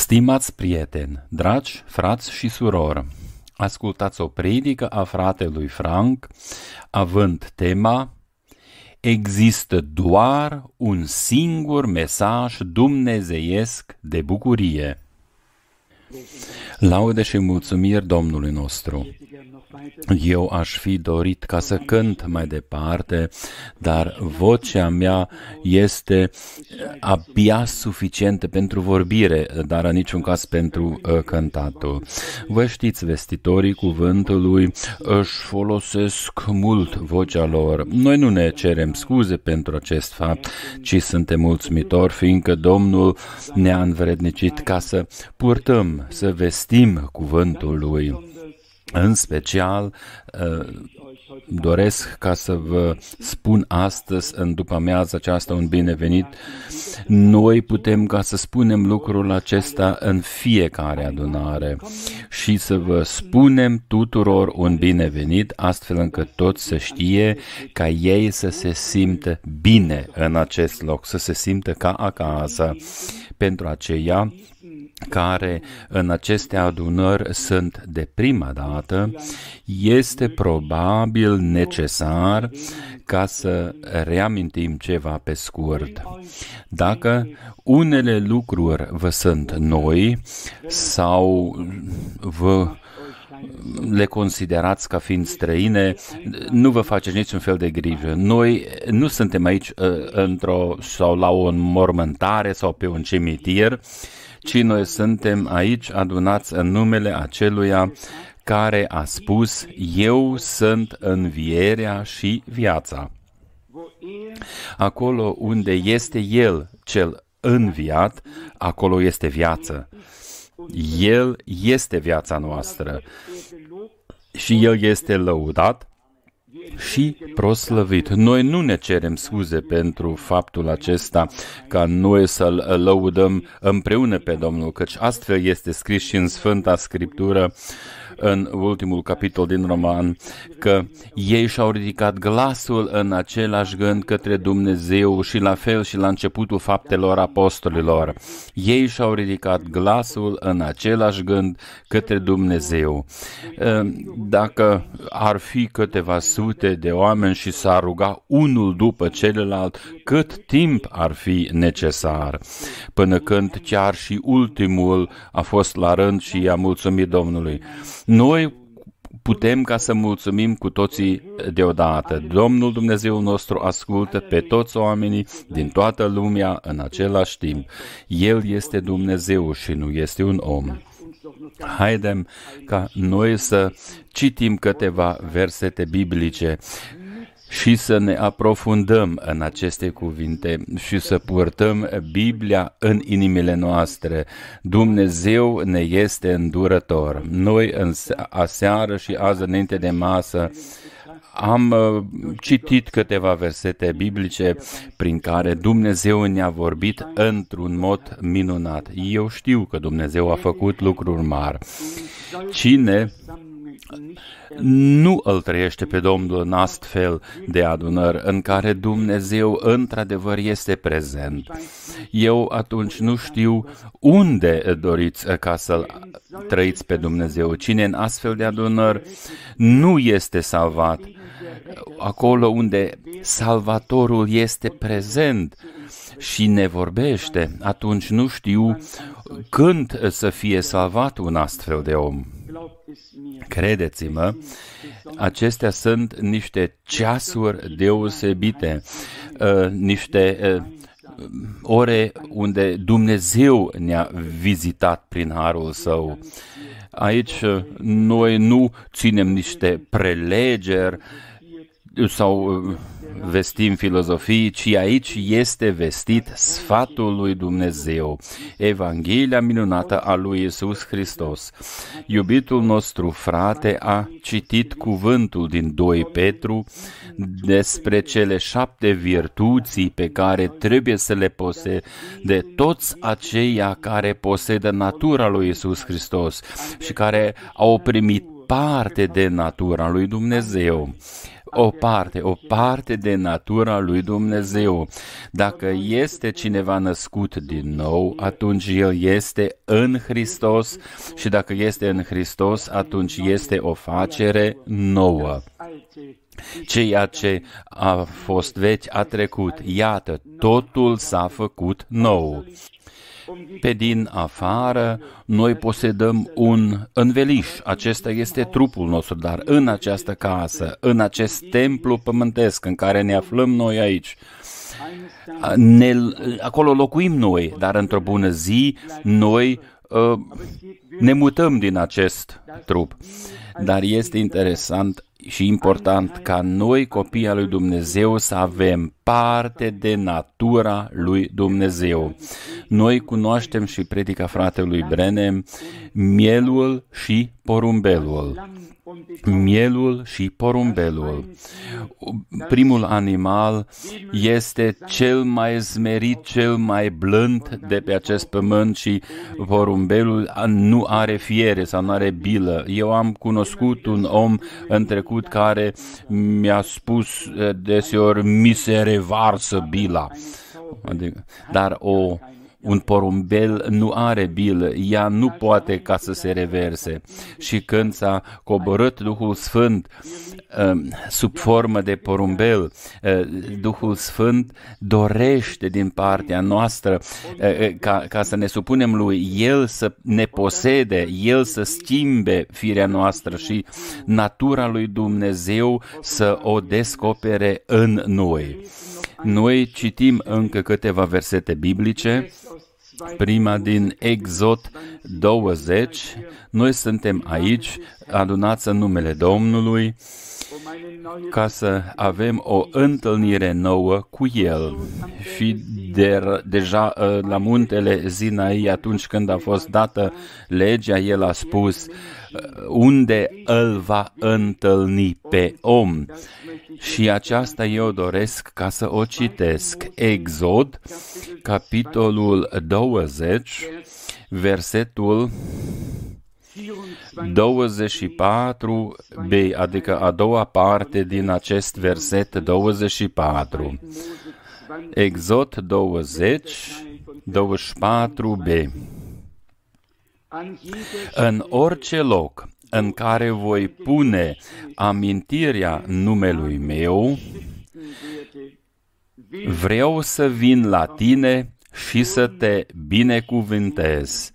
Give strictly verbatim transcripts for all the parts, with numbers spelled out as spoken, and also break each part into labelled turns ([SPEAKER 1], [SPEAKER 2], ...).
[SPEAKER 1] Stimați prieteni, dragi frați și surori, ascultați o predică a fratelui Frank, având tema Există doar un singur mesaj dumnezeiesc de bucurie. Laude și mulțumiri Domnului nostru. Eu aș fi dorit ca să cânt mai departe, dar vocea mea este abia suficientă pentru vorbire, dar în niciun caz pentru uh, cântatul. Vă știți, vestitorii cuvântului își folosesc mult vocea lor. Noi nu ne cerem scuze pentru acest fapt, ci suntem mulțumitori, fiindcă Domnul ne-a învrednicit ca să purtăm, să vestim cuvântul Lui. În special, doresc ca să vă spun astăzi, în după-amiază aceasta, un binevenit. Noi putem ca să spunem lucrul acesta în fiecare adunare și să vă spunem tuturor un binevenit, astfel încât toți să știe, ca ei să se simtă bine în acest loc, să se simtă ca acasă. Pentru aceia care în aceste adunări sunt de prima dată, este probabil necesar ca să reamintim ceva pe scurt. Dacă unele lucruri vă sunt noi sau vă le considerați ca fiind străine, nu vă faceți niciun fel de grijă. Noi nu suntem aici uh, într-o sau la o înmormântare sau pe un cimitir, ci noi suntem aici adunați în numele aceluia care a spus: Eu sunt învierea și viața. Acolo unde este El cel înviat, acolo este viață. El este viața noastră și El este lăudat și proslăvit. Noi nu ne cerem scuze pentru faptul acesta, ca noi să-L lăudăm împreună pe Domnul, căci astfel este scris și în Sfânta Scriptură, în ultimul capitol din Roman, că ei și-au ridicat glasul în același gând către Dumnezeu și la fel și la începutul faptelor apostolilor. Ei și-au ridicat glasul în același gând către Dumnezeu. Dacă ar fi câteva sute de oameni și s-ar ruga unul după celălalt, cât timp ar fi necesar, până când chiar și ultimul a fost la rând și i-a mulțumit Domnului. Noi putem ca să mulțumim cu toții deodată. Domnul Dumnezeu nostru ascultă pe toți oamenii din toată lumea în același timp. El este Dumnezeu și nu este un om. Haidem ca noi să citim câteva versete biblice și să ne aprofundăm în aceste cuvinte și să purtăm Biblia în inimile noastre. Dumnezeu ne este îndurător. Noi în aseară și azi înainte de masă am citit câteva versete biblice prin care Dumnezeu ne-a vorbit într-un mod minunat. Eu știu că Dumnezeu a făcut lucruri mari. Cine nu îl trăiește pe Domnul în astfel de adunări în care Dumnezeu într-adevăr este prezent? Eu atunci nu știu unde doriți ca să-L trăiți pe Dumnezeu. Cine în astfel de adunări nu este salvat? Acolo unde Salvatorul este prezent și ne vorbește, atunci nu știu când să fie salvat un astfel de om. Credeți-mă, acestea sunt niște ceasuri deosebite, uh, niște uh, ore unde Dumnezeu ne-a vizitat prin harul Său. Aici uh, noi nu ținem niște prelegeri sau uh, vestim filozofii, ci aici este vestit sfatul lui Dumnezeu, Evanghelia minunată a lui Iisus Hristos. Iubitul nostru frate a citit cuvântul din doi Petru despre cele șapte virtuți pe care trebuie să le posede toți aceia care posedă natura lui Iisus Hristos și care au primit parte de natura lui Dumnezeu. o parte, o parte de natura lui Dumnezeu. Dacă este cineva născut din nou, atunci el este în Hristos și dacă este în Hristos, atunci este o facere nouă. Ceea ce a fost vechi a trecut. Iată, totul s-a făcut nou. Pe din afară, noi posedăm un înveliș. Acesta este trupul nostru, dar în această casă, în acest templu pământesc în care ne aflăm noi aici, ne, acolo locuim noi, dar într-o bună zi noi uh, ne mutăm din acest trup. Dar este interesant și important ca noi, copiii lui Dumnezeu, să avem parte de natura lui Dumnezeu. Noi cunoaștem și predica fratelui Branham mielul și porumbelul. Mielul și porumbelul. Primul animal este cel mai smerit, cel mai blând de pe acest pământ și porumbelul nu are fiere sau nu are bilă. Eu am cunoscut un om în trecut care mi-a spus deseori mi se revarsă bila. Dar o Un porumbel nu are bilă, ea nu poate ca să se reverse. Și când s-a coborât Duhul Sfânt sub formă de porumbel, Duhul Sfânt dorește din partea noastră ca, ca să ne supunem lui, El să ne posede, El să schimbe firea noastră și natura lui Dumnezeu să o descopere în noi. Noi citim încă câteva versete biblice, prima din Exod douăzeci. Noi suntem aici, adunați în numele Domnului, ca să avem o întâlnire nouă cu El. Și de, deja la muntele Sinai, atunci când a fost dată legea, El a spus unde îl va întâlni pe om. Și aceasta eu doresc ca să o citesc. Exod, capitolul douăzeci, versetul douăzeci și patru b, adică a doua parte din acest verset douăzeci și patru. Exod douăzeci, douăzeci și patru b. În orice loc în care voi pune amintirea numelui meu, vreau să vin la tine și să te binecuvântez.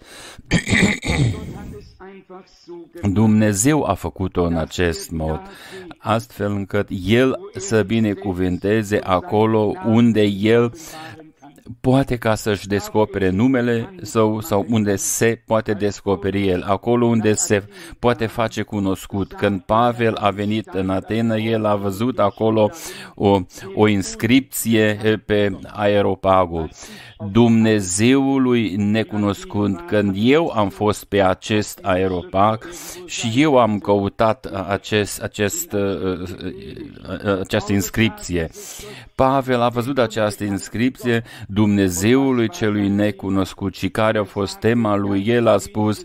[SPEAKER 1] Dumnezeu a făcut-o în acest mod, astfel încât El să binecuvânteze acolo unde El poate ca să-și descopere numele său sau unde se poate descoperi El, acolo unde se poate face cunoscut. Când Pavel a venit în Atena, el a văzut acolo o, o inscripție pe aeropagul. Dumnezeului necunoscut. Când eu am fost pe acest aeropag și eu am căutat acest, acest, această inscripție, Pavel a văzut această inscripție Dumnezeului celui necunoscut și care a fost tema lui. El a spus,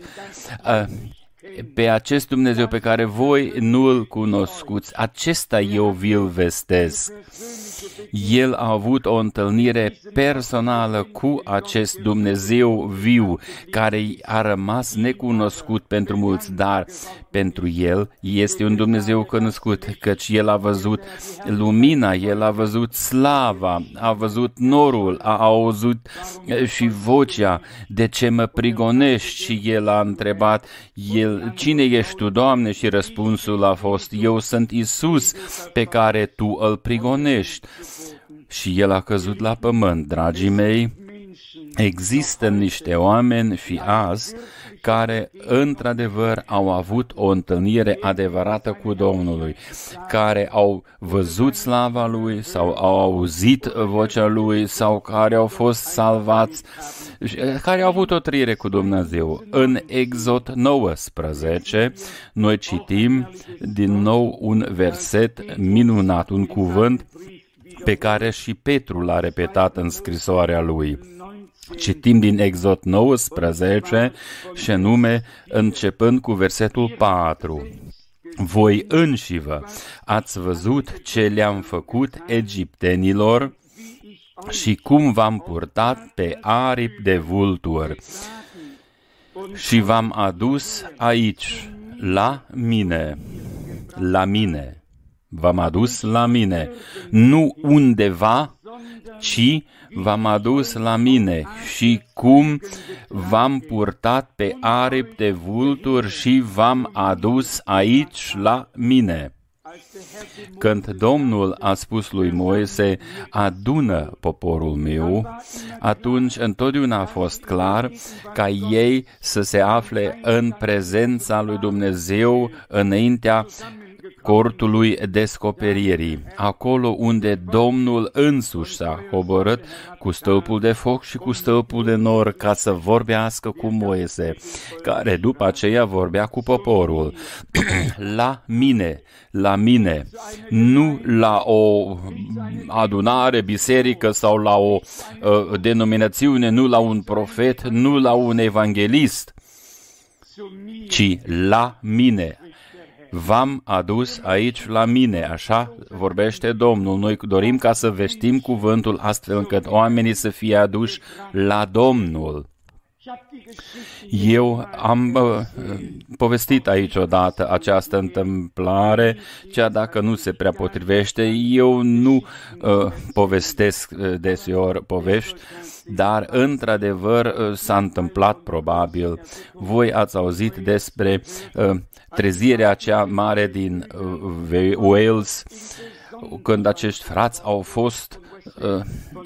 [SPEAKER 1] pe acest Dumnezeu pe care voi nu-l cunoscuți, acesta eu vi-l vestesc. El a avut o întâlnire personală cu acest Dumnezeu viu, care a rămas necunoscut pentru mulți, dar pentru El este un Dumnezeu cunoscut, căci El a văzut lumina, El a văzut slava, a văzut norul, a auzit și vocea, de ce mă prigonești? Și El a întrebat, el, cine ești tu, Doamne? Și răspunsul a fost, eu sunt Iisus pe care tu îl prigonești. Și el a căzut la pământ. Dragii mei, există niște oameni și azi care într-adevăr au avut o întâlnire adevărată cu Domnului, care au văzut slava Lui sau au auzit vocea Lui sau care au fost salvați, care au avut o trăire cu Dumnezeu. În Exod nouăsprezece noi citim din nou un verset minunat, un cuvânt pe care și Petru l-a repetat în scrisoarea lui. Citim din Exod nouăsprezece și anume începând cu versetul patru. Voi înșivă ați văzut ce le-am făcut egiptenilor și cum v-am purtat pe aripi de vulturi și v-am adus aici, la mine, la mine, v-am adus la mine, nu undeva, ci v-am adus la mine și cum v-am purtat pe aripi de vulturi și v-am adus aici la mine. Când Domnul a spus lui Moise, adună poporul meu, atunci întotdeauna a fost clar ca ei să se afle în prezența lui Dumnezeu înaintea cortului descoperirii, acolo unde Domnul însuși s-a coborât cu stâlpul de foc și cu stâlpul de nor ca să vorbească cu Moise, care după aceea vorbea cu poporul. La mine, la mine, nu la o adunare, biserică sau la o uh, denominațiune, nu la un profet, nu la un evanghelist, ci la mine. V-am adus aici la mine, așa vorbește Domnul. Noi dorim ca să vestim cuvântul astfel încât oamenii să fie aduși la Domnul. Eu am uh, povestit aici odată această întâmplare, cea dacă nu se prea potrivește, eu nu uh, povestesc uh, deseori povești, dar într-adevăr uh, s-a întâmplat probabil. Voi ați auzit despre uh, trezirea cea mare din uh, Wales, când acești frați au fost uh,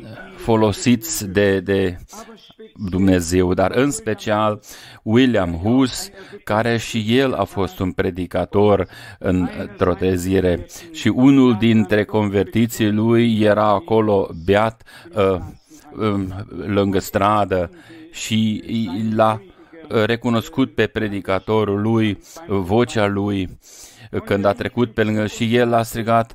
[SPEAKER 1] folosiți de, de Dumnezeu, dar în special William Hus, care și el a fost un predicator într-o trezire și unul dintre convertiții lui era acolo beat uh, uh, lângă stradă și l-a recunoscut pe predicatorul lui, vocea lui, când a trecut pe lângă și el a strigat,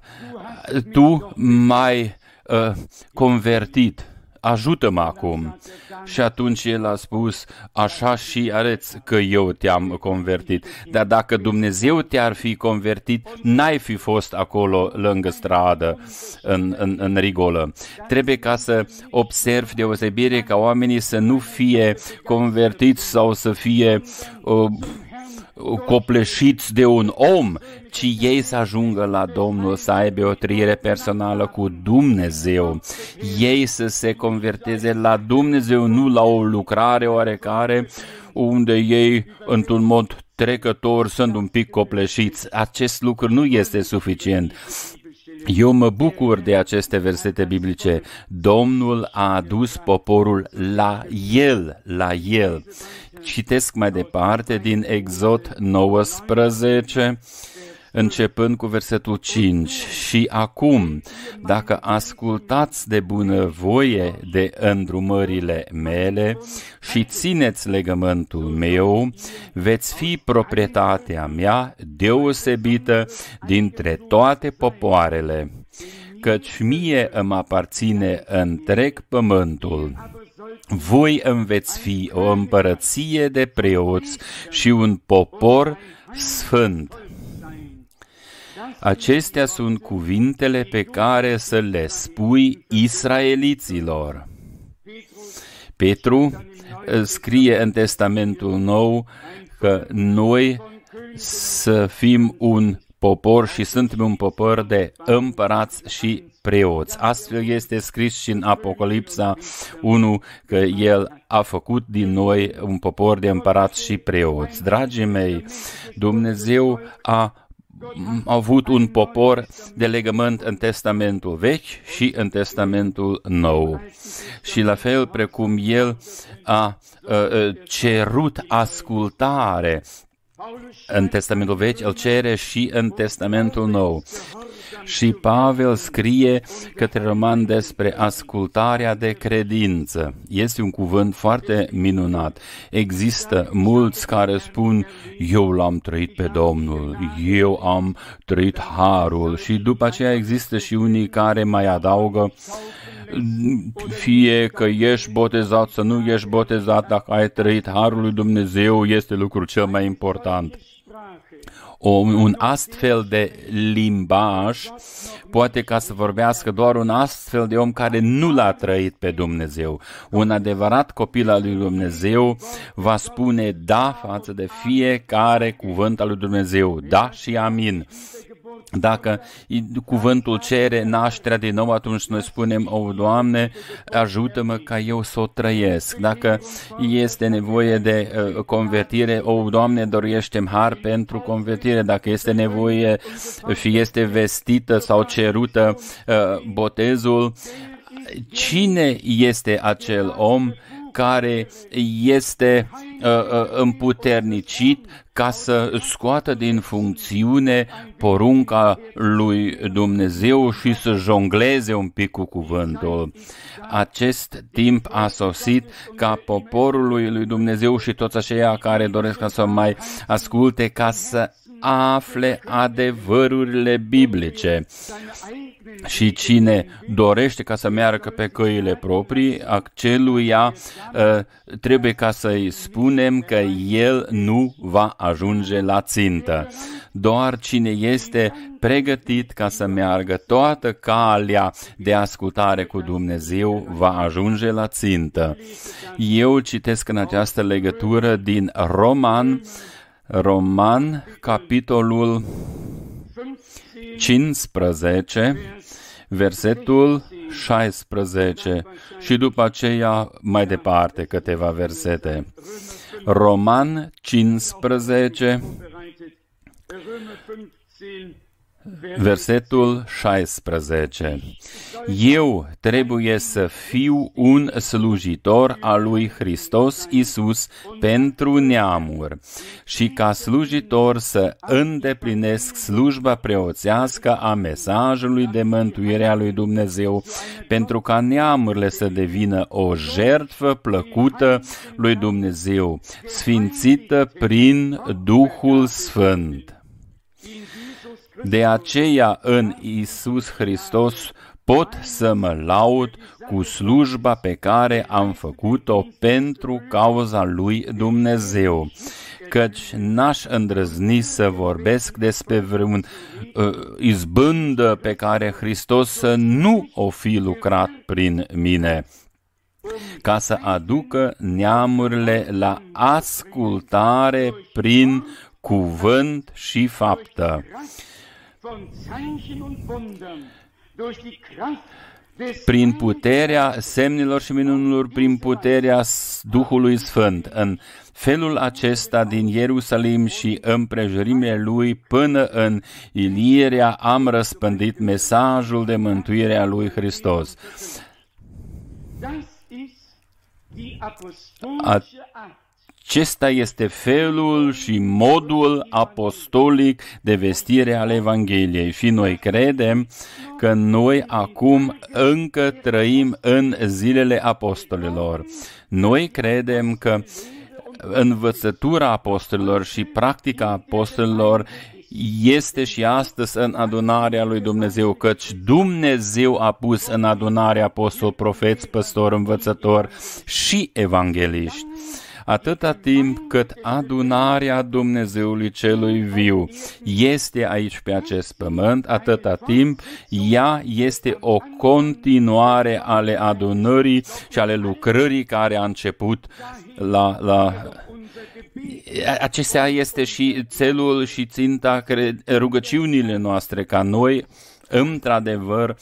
[SPEAKER 1] tu m-ai uh, convertit, ajută-mă acum. Și atunci el a spus, așa și arăți că eu te-am convertit. Dar dacă Dumnezeu te-ar fi convertit, n-ai fi fost acolo lângă stradă, în, în, în rigolă. Trebuie ca să observi deosebire ca oamenii să nu fie convertiți sau să fie uh, copleșiți de un om, ci ei să ajungă la Domnul, să aibă o trăire personală cu Dumnezeu. Ei să se converteze la Dumnezeu, nu la o lucrare oarecare, unde ei, într-un mod trecător, sunt un pic copleșiți. Acest lucru nu este suficient. Eu mă bucur de aceste versete biblice. Domnul a adus poporul la El, la El. Citesc mai departe din Exod nouăsprezece, începând cu versetul cinci. Și acum, dacă ascultați de bunăvoie de îndrumările mele și țineți legământul meu, veți fi proprietatea mea deosebită dintre toate popoarele, căci mie îmi aparține întreg pământul. Voi îmi veți fi o împărăție de preoți și un popor sfânt. Acestea sunt cuvintele pe care să le spui israeliților. Petru scrie în Testamentul Nou că noi să fim un popor și suntem un popor de împărați și preoți. Astfel este scris și în Apocalipsa unu că El a făcut din noi un popor de împărați și preoți. Dragii mei, Dumnezeu a a avut un popor de legământ în Testamentul Vechi și în Testamentul Nou. Și la fel precum El a, a cerut ascultare în Testamentul Vechi, îl cere și în Testamentul Nou. Și Pavel scrie către romani despre ascultarea de credință. Este un cuvânt foarte minunat. Există mulți care spun, eu l-am trăit pe Domnul, eu am trăit harul, și după aceea există și unii care mai adaugă, fie că ești botezat, să nu ești botezat, dacă ai trăit harul lui Dumnezeu, este lucrul cel mai important. o, un astfel de limbaj poate ca să vorbească doar un astfel de om care nu l-a trăit pe Dumnezeu. Un adevărat copil al lui Dumnezeu va spune da față de fiecare cuvânt al lui Dumnezeu, da și amin. Dacă cuvântul cere nașterea din nou, atunci noi spunem, o, Doamne, ajută-mă ca eu să o trăiesc. Dacă este nevoie de uh, convertire, o, Doamne, dorește-mi har pentru convertire. Dacă este nevoie și este vestită sau cerută uh, botezul, cine este acel om care este uh, uh, împuternicit ca să scoată din funcțiune porunca lui Dumnezeu și să jongleze un pic cu cuvântul. Acest timp a sosit ca poporul lui Dumnezeu și toți aceia care doresc să mai asculte ca să afle adevărurile biblice. Și cine dorește ca să meargă pe căile proprii, aceluia uh, trebuie ca să-i spunem că el nu va ajunge la țintă. Doar cine este pregătit ca să meargă toată calea de ascultare cu Dumnezeu va ajunge la țintă. Eu citesc în această legătură din Roman, Roman, capitolul cincisprezece, versetul șaisprezece și după aceea mai departe câteva versete. Roman cincisprezece, versetul șaisprezece. Eu trebuie să fiu un slujitor al lui Hristos Iisus pentru neamuri și ca slujitor să îndeplinesc slujba preoțească a mesajului de mântuire a lui Dumnezeu, pentru ca neamurile să devină o jertfă plăcută lui Dumnezeu, sfințită prin Duhul Sfânt. De aceea în Iisus Hristos pot să mă laud cu slujba pe care am făcut-o pentru cauza lui Dumnezeu, căci n-aș îndrăzni să vorbesc despre vreun uh, izbândă pe care Hristos să nu o fi lucrat prin mine, ca să aducă neamurile la ascultare prin cuvânt și faptă, prin puterea semnelor și minunilor, prin puterea Duhului Sfânt. În felul acesta, din Ierusalim și împrejurimile lui până în Iliria, am răspândit mesajul de mântuire a lui Hristos. A Acesta este felul și modul apostolic de vestire al Evangheliei și noi credem că noi acum încă trăim în zilele apostolilor. Noi credem că învățătura apostolilor și practica apostolilor este și astăzi în adunarea lui Dumnezeu, căci Dumnezeu a pus în adunare apostol, profeți, păstori, învățători și evangeliști. Atâta timp cât adunarea Dumnezeului celui viu este aici pe acest pământ, atâta timp ea este o continuare ale adunării și ale lucrării care a început la... la Acestea este și țelul și ținta rugăciunile noastre, ca noi, într-adevăr,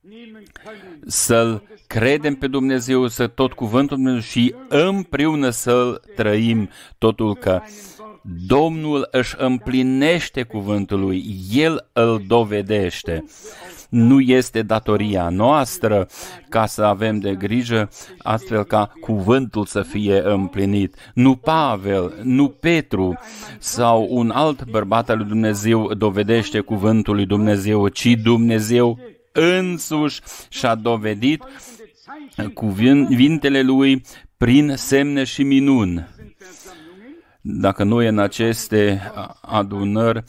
[SPEAKER 1] să-L credem pe Dumnezeu, să tot cuvântul Dumnezeu și împreună să-L trăim, totul că Domnul își împlinește cuvântul Lui, El îl dovedește. Nu este datoria noastră ca să avem de grijă astfel ca cuvântul să fie împlinit. Nu Pavel, nu Petru sau un alt bărbat al lui Dumnezeu dovedește cuvântul lui Dumnezeu, ci Dumnezeu însuși și-a dovedit cuvintele Lui prin semne și minuni. Dacă noi în aceste adunări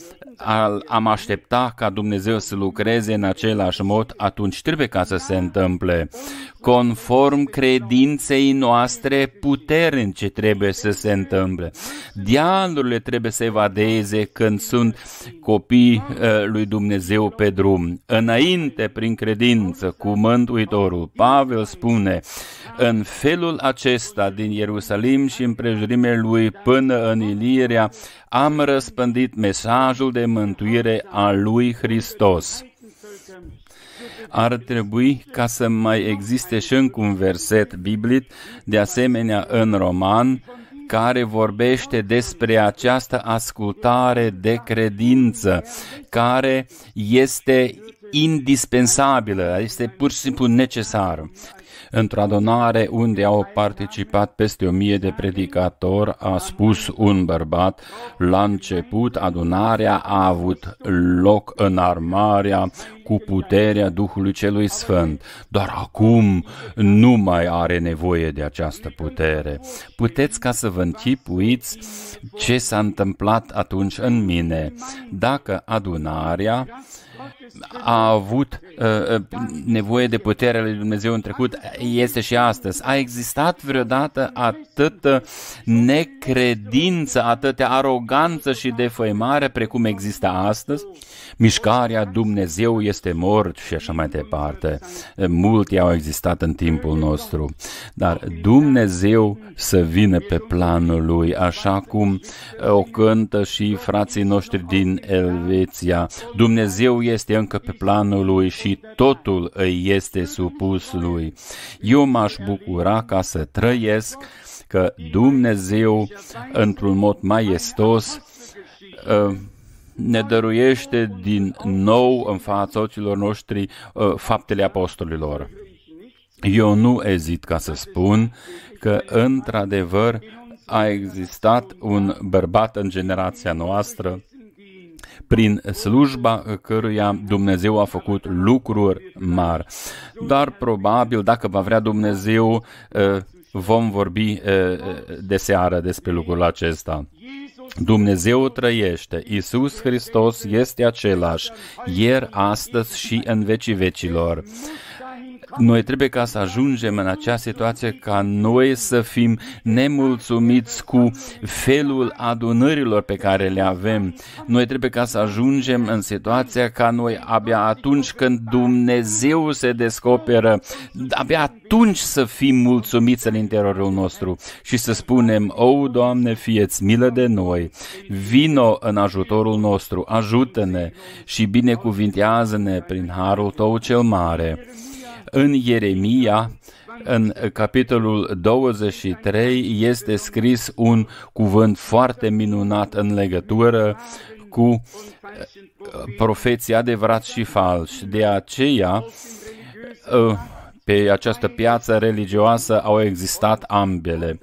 [SPEAKER 1] am aștepta ca Dumnezeu să lucreze în același mod, atunci trebuie ca să se întâmple. Conform credinței noastre puternice trebuie să se întâmple. Dialurile trebuie să evadeze când sunt copii uh, lui Dumnezeu pe drum. Înainte, prin credință, cu Mântuitorul, Pavel spune, în felul acesta, din Ierusalim și împrejurimile lui până în Iliria, am răspândit mesajul de mântuire al lui Hristos. Ar trebui ca să mai existe și încă un verset biblic, de asemenea în Roman, care vorbește despre această ascultare de credință, care este indispensabilă, este pur și simplu necesară. Într-o adunare unde au participat peste o mie de predicatori, a spus un bărbat, la început adunarea a avut loc în armarea cu puterea Duhului Celui Sfânt, dar acum nu mai are nevoie de această putere. Puteți ca să vă închipuiți ce s-a întâmplat atunci în mine. Dacă adunarea a avut uh, nevoie de puterea lui Dumnezeu în trecut, este și astăzi. A existat vreodată atâtă necredință, atâtea aroganță și defăimare precum există astăzi? Mișcarea Dumnezeu este mort și așa mai departe. Multe au existat în timpul nostru, dar Dumnezeu să vină pe planul Lui, așa cum o cântă și frații noștri din Elveția. Dumnezeu este încă pe planul Lui și totul îi este supus Lui. Eu m-aș bucura ca să trăiesc că Dumnezeu, într-un mod maestos, ne dăruiește din nou în fața ochilor noștri uh, faptele apostolilor. Eu nu ezit ca să spun că, într-adevăr, a existat un bărbat în generația noastră prin slujba căruia Dumnezeu a făcut lucruri mari. Dar probabil, dacă va vrea Dumnezeu, uh, vom vorbi uh, de seară despre lucrul acesta. Dumnezeu trăiește, Iisus Hristos este același, ieri, astăzi și în vecii vecilor. Noi trebuie ca să ajungem în acea situație ca noi să fim nemulțumiți cu felul adunărilor pe care le avem. Noi trebuie ca să ajungem în situația ca noi abia atunci când Dumnezeu se descoperă, abia atunci să fim mulțumiți în interiorul nostru și să spunem, o, Doamne, fie-ți milă de noi, vino în ajutorul nostru, ajută-ne și binecuvintează-ne prin harul Tău cel mare. În Ieremia, în capitolul douăzeci și trei, este scris un cuvânt foarte minunat în legătură cu profeții adevărați și falși. De aceea, pe această piață religioasă au existat ambele.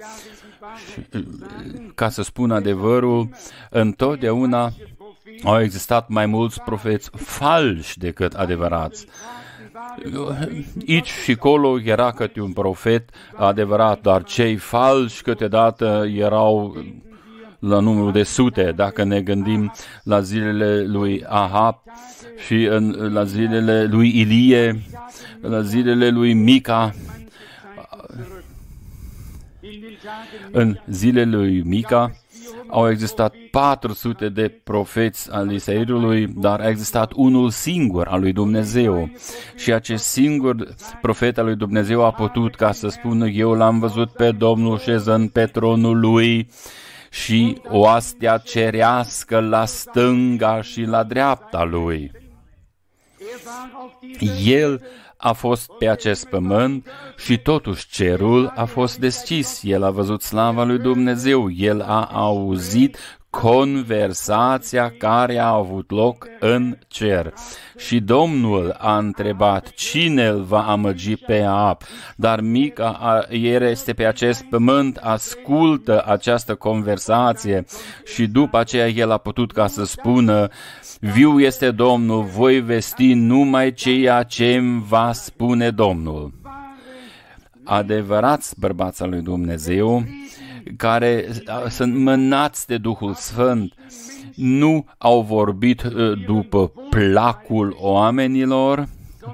[SPEAKER 1] Ca să spun adevărul, întotdeauna au existat mai mulți profeți falși decât adevărați. Aici și colo era câte un profet adevărat, dar cei falși câteodată erau la numărul de sute. Dacă ne gândim la zilele lui Ahab și în, la zilele lui Ilie, la zilele lui Mica, în zilele lui Mica au existat patru sute de profeți al Israelului, dar a existat unul singur al lui Dumnezeu. Și acest singur profet al lui Dumnezeu a putut ca să spună, eu l-am văzut pe Domnul șezând pe tronul lui și oastea cerească la stânga și la dreapta lui. El a fost pe acest pământ și totuși cerul a fost deschis. El a văzut slava lui Dumnezeu. El a auzit conversația care a avut loc în cer. Și Domnul a întrebat cine îl va amăgi pe Ahab. Dar Mica, el este pe acest pământ, ascultă această conversație și după aceea el a putut ca să spună, viu este Domnul, voi vesti numai ceea ce îmi va spune Domnul. Adevărați bărbați al lui Dumnezeu, care sunt mânați de Duhul Sfânt, nu au vorbit după placul oamenilor,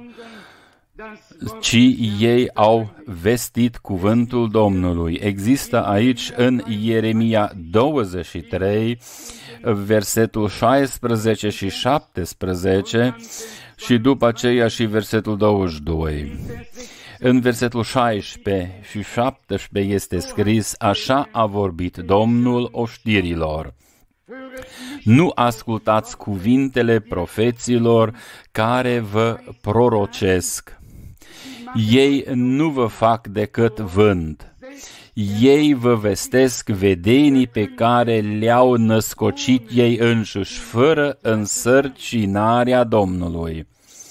[SPEAKER 1] ci ei au vestit cuvântul Domnului. Există aici în Ieremia douăzeci și trei, versetul șaisprezece și șaptesprezece și după aceea și versetul douăzeci și doi. În versetul șaisprezece și șaptesprezece este scris: așa a vorbit Domnul oștirilor. Nu ascultați cuvintele profeților care vă prorocesc. Ei nu vă fac decât vânt. Ei vă vestesc vedenii pe care le-au născocit ei înșiși, fără însărcinarea Domnului.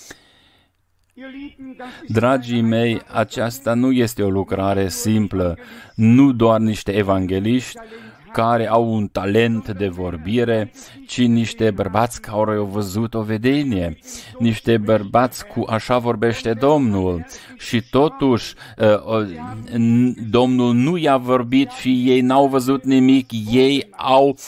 [SPEAKER 1] Dragii mei, aceasta nu este o lucrare simplă, nu doar niște evangeliști care au un talent de vorbire, ci niște bărbați care au văzut o vedenie, niște bărbați cu așa vorbește Domnul. Și totuși Domnul nu i-a vorbit și ei n-au văzut nimic, ei au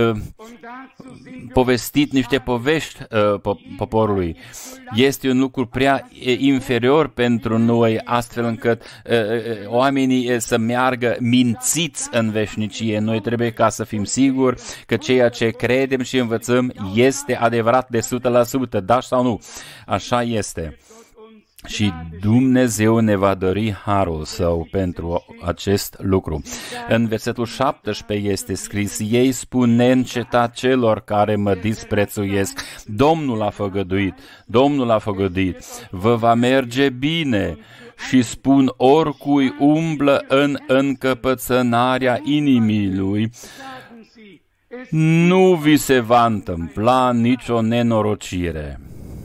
[SPEAKER 1] povestit niște povești poporului. Este un lucru prea inferior pentru noi, astfel încât oamenii să meargă mințiți în veșnicie. Noi trebuie ca să fim siguri că ceea ce credem și învățăm este adevărat de o sută la sută, da sau nu? Așa este. Și Dumnezeu ne va dări harul Său pentru acest lucru. În versetul șaptesprezece este scris: ei spun neîncetat celor care mă disprețuiesc: Domnul a făgăduit, Domnul a făgăduit, vă va merge bine. Și spun oricui umblă în încăpățânarea inimii lui: nu vi se va întâmpla nicio nenorocire.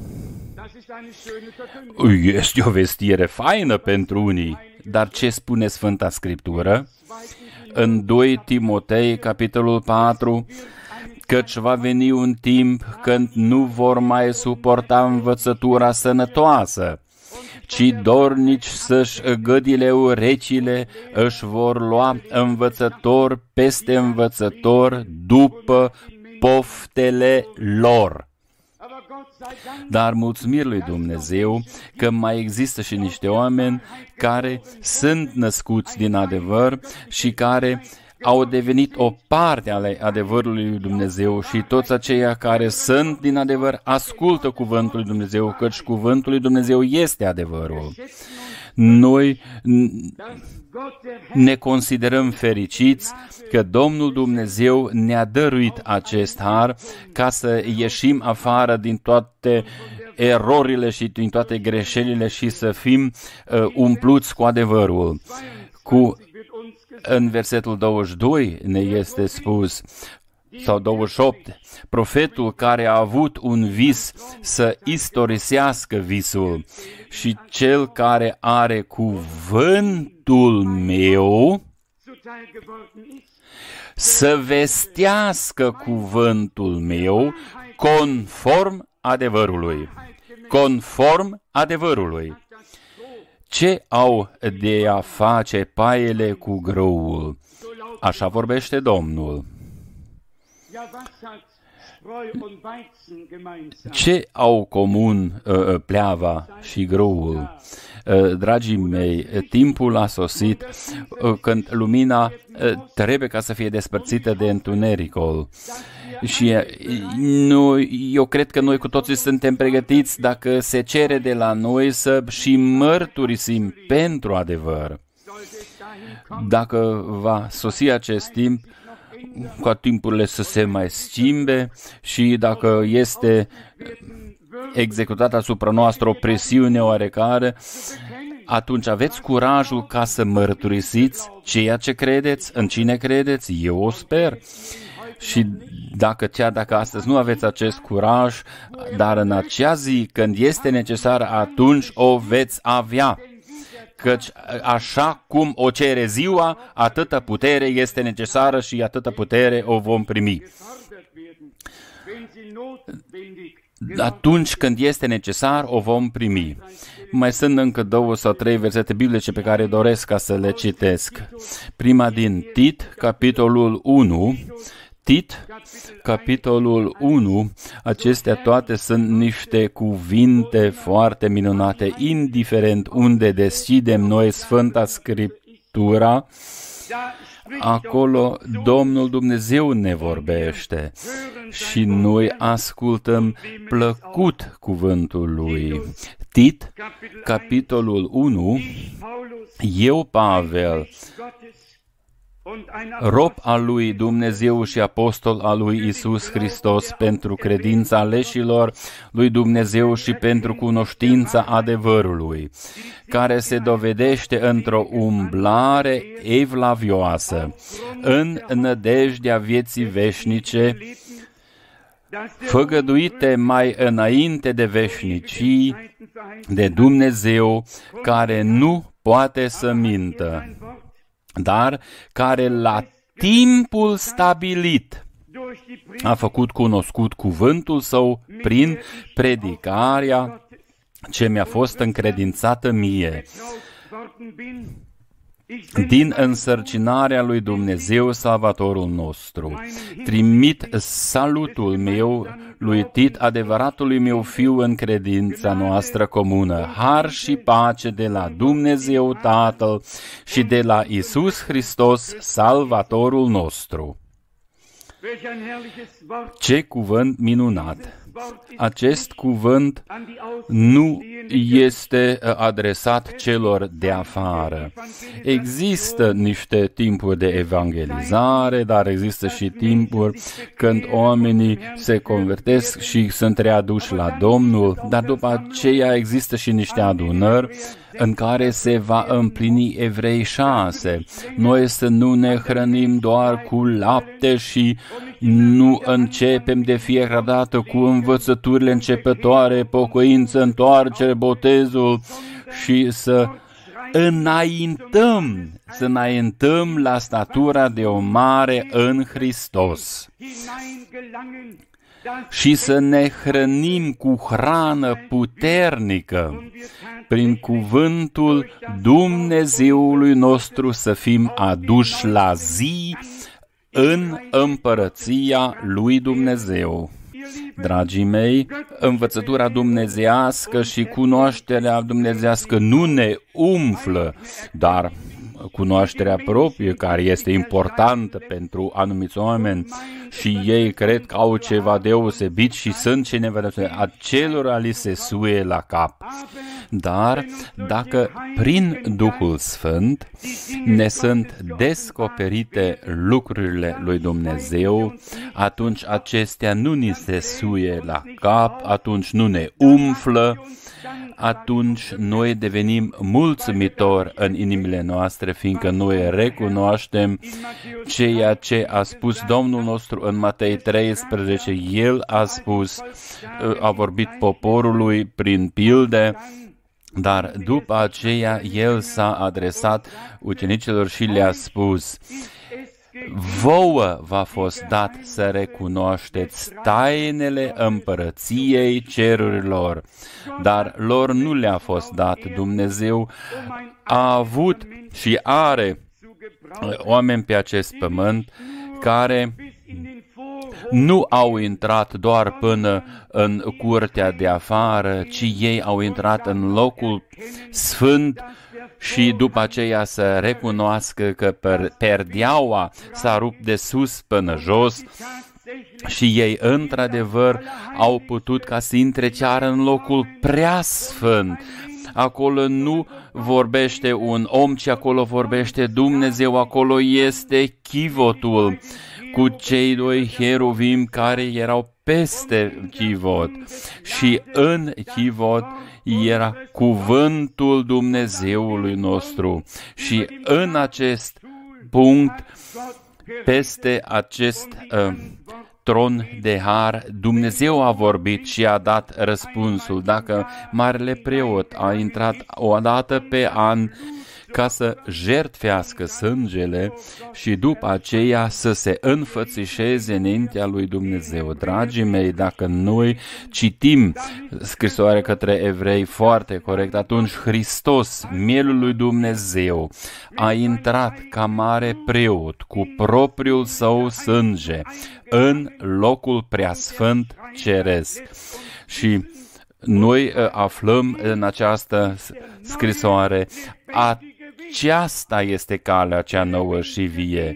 [SPEAKER 1] Este o vestire faină pentru unii, dar ce spune Sfânta Scriptură? În doi Timotei, capitolul patru, căci va veni un timp când nu vor mai suporta învățătura sănătoasă, ci dornici să-și gădile urecile, își vor lua învățător peste învățător după poftele lor. Dar mulțumiri lui Dumnezeu că mai există și niște oameni care sunt născuți din adevăr și care au devenit o parte ale adevărului lui Dumnezeu, și toți aceia care sunt din adevăr ascultă cuvântul lui Dumnezeu, căci cuvântul lui Dumnezeu este adevărul. Noi ne considerăm fericiți că Domnul Dumnezeu ne-a dăruit acest har ca să ieșim afară din toate erorile și din toate greșelile și să fim uh, umpluți cu adevărul. Cu, în versetul douăzeci și doi ne este spus, sau douăzeci și opt, profetul care a avut un vis să istorisească visul, și cel care are cuvântul meu să vestească cuvântul meu conform adevărului. Conform adevărului. Ce au de a face paiele cu grâul? Așa vorbește Domnul. Ce au comun uh, pleava și grâul? Uh, dragii mei, timpul a sosit uh, când lumina uh, trebuie ca să fie despărțită de întunericul. Și uh, noi, eu cred că noi cu toții suntem pregătiți, dacă se cere de la noi, să și mărturisim pentru adevăr. Dacă va sosi acest timp, ca timpurile să se mai schimbe și dacă este executată asupra noastră o presiune oarecare, atunci aveți curajul ca să mărturisiți ceea ce credeți, în cine credeți, eu o sper. Și dacă chiar dacă astăzi nu aveți acest curaj, dar în acea zi, când este necesar, atunci o veți avea. Căci așa cum o cere ziua, atâta putere este necesară și atâta putere o vom primi. Atunci când este necesar, o vom primi. Mai sunt încă două sau trei versete biblice pe care doresc ca să le citesc. Prima din Tit, capitolul unu, Tit, capitolul unu, acestea toate sunt niște cuvinte foarte minunate, indiferent unde deschidem noi Sfânta Scriptura, acolo Domnul Dumnezeu ne vorbește și noi ascultăm plăcut cuvântul Lui. Tit, capitolul unu, eu, Pavel, rob al lui Dumnezeu și apostol al lui Iisus Hristos pentru credința aleșilor lui Dumnezeu și pentru cunoștința adevărului, care se dovedește într-o umblare evlavioasă, în nădejdea vieții veșnice, făgăduite mai înainte de veșnicii de Dumnezeu, care nu poate să mintă, dar care la timpul stabilit a făcut cunoscut cuvântul Său prin predicarea ce mi-a fost încredințată mie, din însărcinarea lui Dumnezeu, Salvatorul nostru. Trimit salutul meu lui Tit, adevăratului meu fiu în credința noastră comună. Har și pace de la Dumnezeu Tatăl și de la Iisus Hristos, Salvatorul nostru. Ce cuvânt minunat! Acest cuvânt nu este adresat celor de afară. Există niște timpuri de evangelizare, dar există și timpuri când oamenii se convertesc și sunt readuși la Domnul, dar după aceea există și niște adunări în care se va împlini Evrei șase. Noi să nu ne hrănim doar cu lapte și nu începem de fiecare dată cu învățăturile începătoare, pocăință, întoarcere, botezul și să înaintăm, să înaintăm la statura de o mare în Hristos și să ne hrănim cu hrană puternică prin cuvântul Dumnezeului nostru, să fim aduși la zi în împărăția lui Dumnezeu. Dragii mei, învățătura dumnezeiască și cunoașterea dumnezeiască nu ne umflă, dar cunoașterea proprie, care este importantă pentru anumiți oameni și ei cred că au ceva deosebit și sunt cineva deosebit, acelora li se suie la cap. Dar dacă prin Duhul Sfânt ne sunt descoperite lucrurile lui Dumnezeu, atunci acestea nu ni se suie la cap, atunci nu ne umflă, atunci noi devenim mulțumitori în inimile noastre, fiindcă noi recunoaștem ceea ce a spus Domnul nostru în Matei treisprezece. El a spus, a vorbit poporului prin pilde, dar după aceea El s-a adresat ucenicilor și le-a spus: vouă v-a fost dat să recunoașteți tainele împărăției cerurilor, dar lor nu le-a fost dat. Dumnezeu a avut și are oameni pe acest pământ care nu au intrat doar până în curtea de afară, ci ei au intrat în locul sfânt și după aceea să recunoască că perdeaua s-a rupt de sus până jos și ei într-adevăr au putut ca să intre chiar în locul prea sfânt. Acolo nu vorbește un om, ci acolo vorbește Dumnezeu, acolo este chivotul cu cei doi cheruvim care erau peste chivot și în chivot era cuvântul Dumnezeului nostru și în acest punct, peste acest uh, tron de har, Dumnezeu a vorbit și a dat răspunsul. Dacă marele preot a intrat o dată pe an ca să jertfească sângele și după aceea să se înfățișeze înaintea lui Dumnezeu. Dragii mei, dacă noi citim scrisoarea către evrei foarte corect, atunci Hristos, mielul lui Dumnezeu, a intrat ca mare preot cu propriul său sânge în locul preasfânt ceresc. Și noi aflăm în această scrisoare, aceasta este calea cea nouă și vie,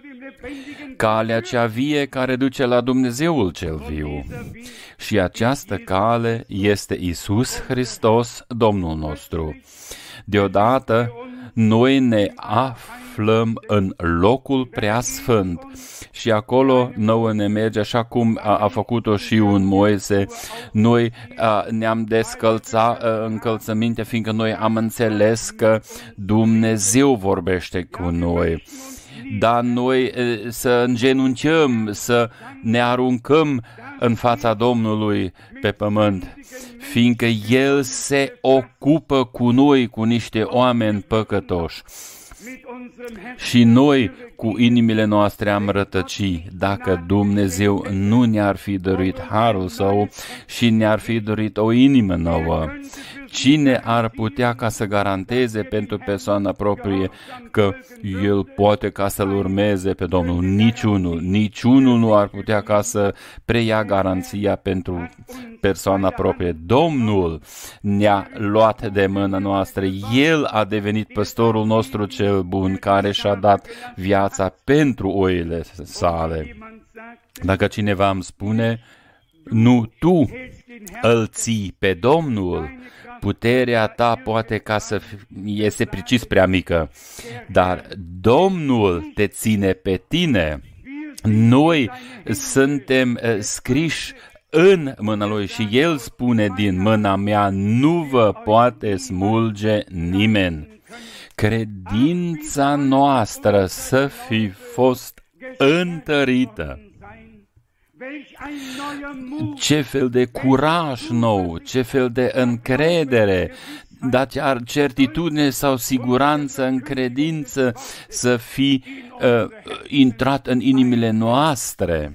[SPEAKER 1] calea cea vie care duce la Dumnezeul cel viu. Și această cale este Iisus Hristos, Domnul nostru. Deodată, noi ne aflăm în locul preasfânt și acolo nouă ne merge așa cum a, a făcut-o și un Moise. Noi a, ne-am descălțat încălțăminte, fiindcă noi am înțeles că Dumnezeu vorbește cu noi. Dar noi să îngenunchăm, să ne aruncăm în fața Domnului pe pământ, fiindcă El se ocupă cu noi, cu niște oameni păcătoși. Și noi, cu inimile noastre, am rătăci dacă Dumnezeu nu ne-ar fi dăruit harul Său și ne-ar fi dăruit o inimă nouă. Cine ar putea ca să garanteze pentru persoana proprie că el poate ca să-L urmeze pe Domnul? Niciunul. Niciunul nu ar putea ca să preia garanția pentru persoana proprie. Domnul ne-a luat de mâna noastră. El a devenit păstorul nostru cel bun, care și-a dat viața pentru oile sale. Dacă cineva îmi spune, nu tu îl ții pe Domnul, puterea ta poate ca să este precis prea mică, dar Domnul te ține pe tine. Noi suntem scriși în mâna Lui și El spune, din mâna mea nu vă poate smulge nimeni. Credința noastră să fi fost întărită. Ce fel de curaj nou, ce fel de încredere, dar certitudine sau siguranță în credință să fi uh, intrat în inimile noastre.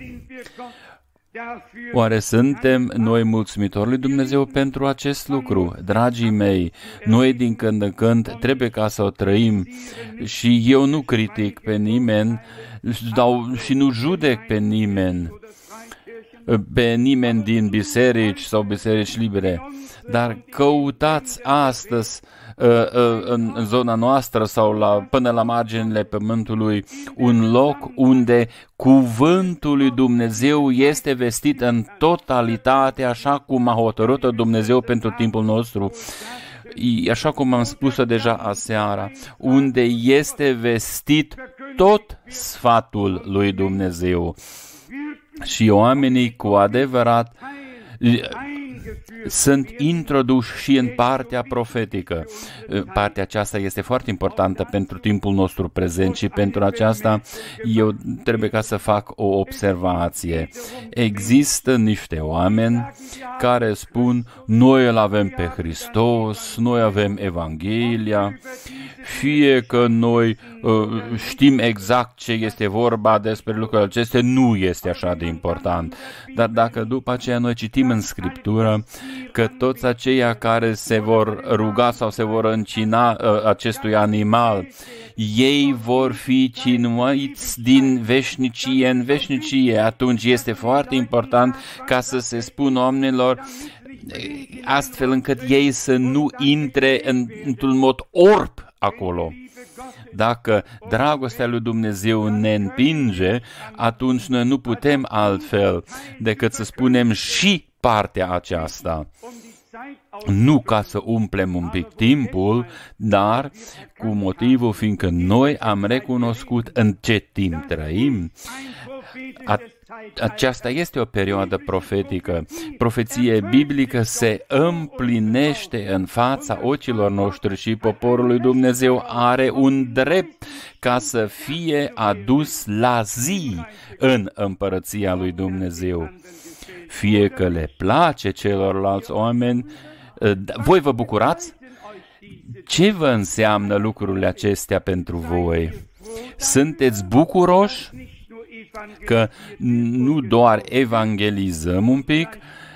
[SPEAKER 1] Oare suntem noi mulțumitori lui Dumnezeu pentru acest lucru? Dragii mei, noi din când în când trebuie ca să o trăim și eu nu critic pe nimeni dau, și nu judec pe nimeni, pe nimeni din biserici sau biserici libere, dar căutați astăzi în zona noastră sau la, până la marginile pământului un loc unde cuvântul lui Dumnezeu este vestit în totalitate, așa cum a hotărât Dumnezeu pentru timpul nostru, așa cum am spus-o deja aseara, unde este vestit tot sfatul lui Dumnezeu. Și oamenii cu adevărat sunt introduși și în partea profetică. Partea aceasta este foarte importantă pentru timpul nostru prezent și pentru aceasta eu trebuie ca să fac o observație. Există niște oameni care spun, noi îl avem pe Hristos, noi avem Evanghelia, fie că noi uh, știm exact ce este vorba despre lucrurile acestea, nu este așa de important. Dar dacă după aceea noi citim în Scriptură că toți aceia care se vor ruga sau se vor încina uh, acestui animal, ei vor fi cinuiți din veșnicie în veșnicie, atunci este foarte important ca să se spună oamenilor astfel încât ei să nu intre în, într-un mod orb acolo. Dacă dragostea lui Dumnezeu ne împinge, atunci noi nu putem altfel decât să spunem și partea aceasta. Nu ca să umplem un pic timpul, dar cu motivul fiindcă noi am recunoscut în ce timp trăim. A Aceasta este o perioadă profetică. Profeție biblică se împlinește în fața ochilor noștri și poporul lui Dumnezeu are un drept ca să fie adus la zi în împărăția lui Dumnezeu. Fie că le place celorlalți oameni, voi vă bucurați? Ce vă înseamnă lucrurile acestea pentru voi? Sunteți bucuroși că nu doar evangelizăm un pic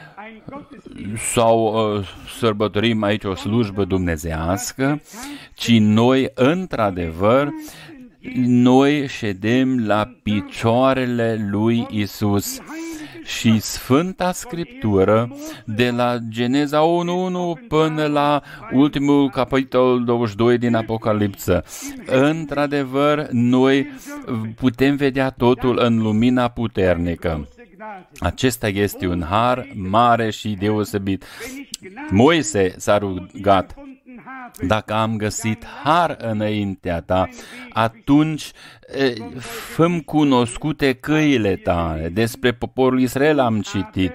[SPEAKER 1] sau uh, sărbătorim aici o slujbă dumnezească, ci noi, într-adevăr, noi ședem la picioarele lui Isus. Și Sfânta Scriptură, de la Geneza unu unu până la ultimul capitol douăzeci și doi din Apocalipsă, într-adevăr, noi putem vedea totul în lumina puternică. Acesta este un har mare și deosebit. Moise s-a rugat: dacă am găsit har înaintea ta, atunci fă-mi cunoscute căile tale. Despre poporul Israel am citit.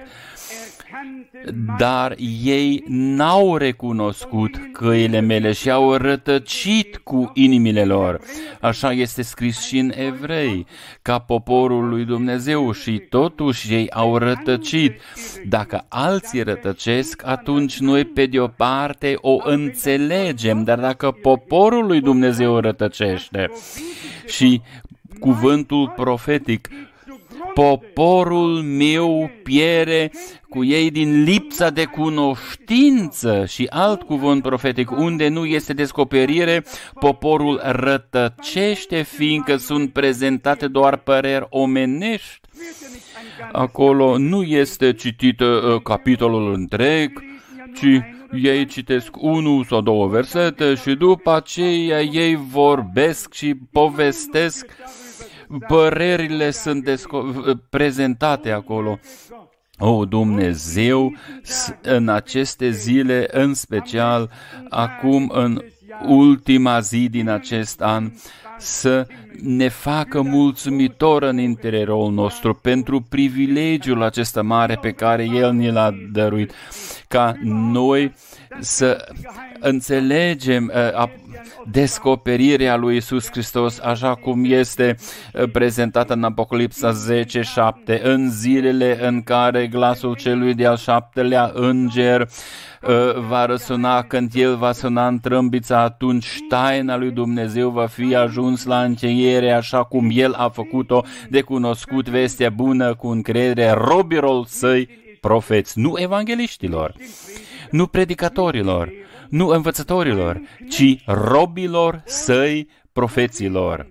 [SPEAKER 1] Dar ei n-au recunoscut căile mele și au rătăcit cu inimile lor. Așa este scris și în Evrei, ca poporul lui Dumnezeu, și totuși ei au rătăcit. Dacă alții rătăcesc, atunci noi pe de o parte o înțelegem, dar dacă poporul lui Dumnezeu rătăcește și cuvântul profetic, poporul meu piere cu ei din lipsa de cunoștință, și alt cuvânt profetic, unde nu este descoperire, poporul rătăcește, fiindcă sunt prezentate doar păreri omenești. Acolo nu este citit uh, capitolul întreg, ci ei citesc unul sau două versete și după aceea ei vorbesc și povestesc. Părerile sunt prezentate acolo. O, Dumnezeu, în aceste zile, în special, acum, în ultima zi din acest an, să ne facă mulțumitor în interiorul nostru pentru privilegiul acesta mare pe care El ni l-a dăruit, ca noi să înțelegem uh, descoperirea lui Iisus Hristos așa cum este uh, prezentată în Apocalipsa zece șapte, în zilele în care glasul celui de-al șaptelea înger uh, va răsuna, când El va suna în trâmbiță, atunci taina lui Dumnezeu va fi ajuns la încheiere, așa cum El a făcut-o de cunoscut vestea bună cu încredere robilor Săi profeți, nu evangeliștilor, nu predicatorilor, nu învățătorilor, ci robilor Săi profeților.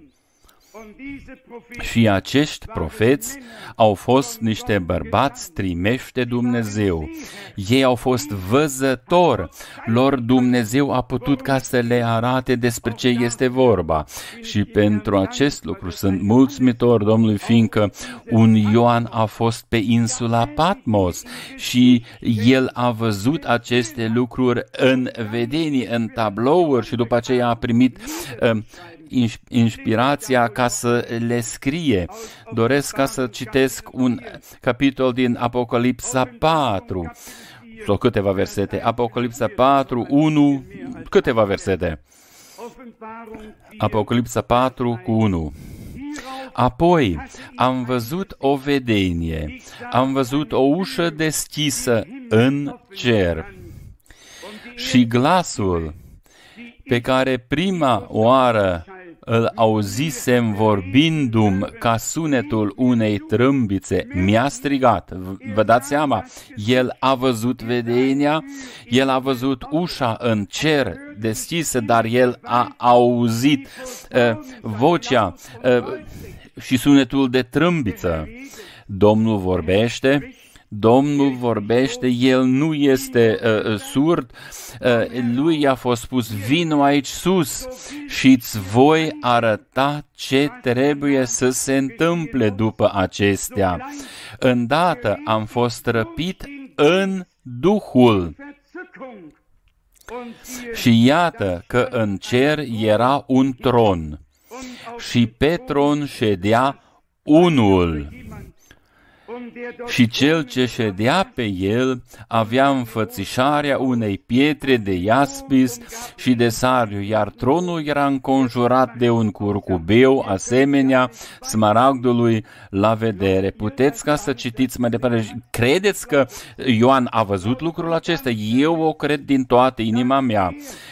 [SPEAKER 1] Și acești profeți au fost niște bărbați trimeși de Dumnezeu. Ei au fost văzători. Lor Dumnezeu a putut ca să le arate despre ce este vorba. Și pentru acest lucru sunt mulțumitor Domnului, fiindcă un Ioan a fost pe insula Patmos și el a văzut aceste lucruri în vedenii, în tablouri, și după aceea a primit uh, inspirația ca să le scrie. Doresc ca să citesc un capitol din Apocalipsa patru, sau câteva versete. Apocalipsa patru, unu, câteva versete. Apocalipsa patru cu unu. Apoi am văzut o vedenie, am văzut o ușă deschisă în cer și glasul pe care prima oară îl auzisem vorbindu-mi ca sunetul unei trâmbițe, mi-a strigat. Vă dați seama? El a văzut vedenia, el a văzut ușa în cer deschisă, dar el a auzit uh, vocea uh, și sunetul de trâmbiță. Domnul vorbește. Domnul vorbește, El nu este uh, surd, uh, lui i-a fost spus, vino aici sus și îți voi arăta ce trebuie să se întâmple după acestea. Îndată am fost răpit în Duhul. Și iată că în cer era un tron și pe tron ședea unul. Și cel ce ședea pe el avea înfățișarea unei pietre de iaspis și de sariu, iar tronul era înconjurat de un curcubeu asemenea smaragdului la vedere. Puteți ca să citiți mai departe. Credeți că Ioan a văzut lucrul acesta? Eu o cred din toată inima mea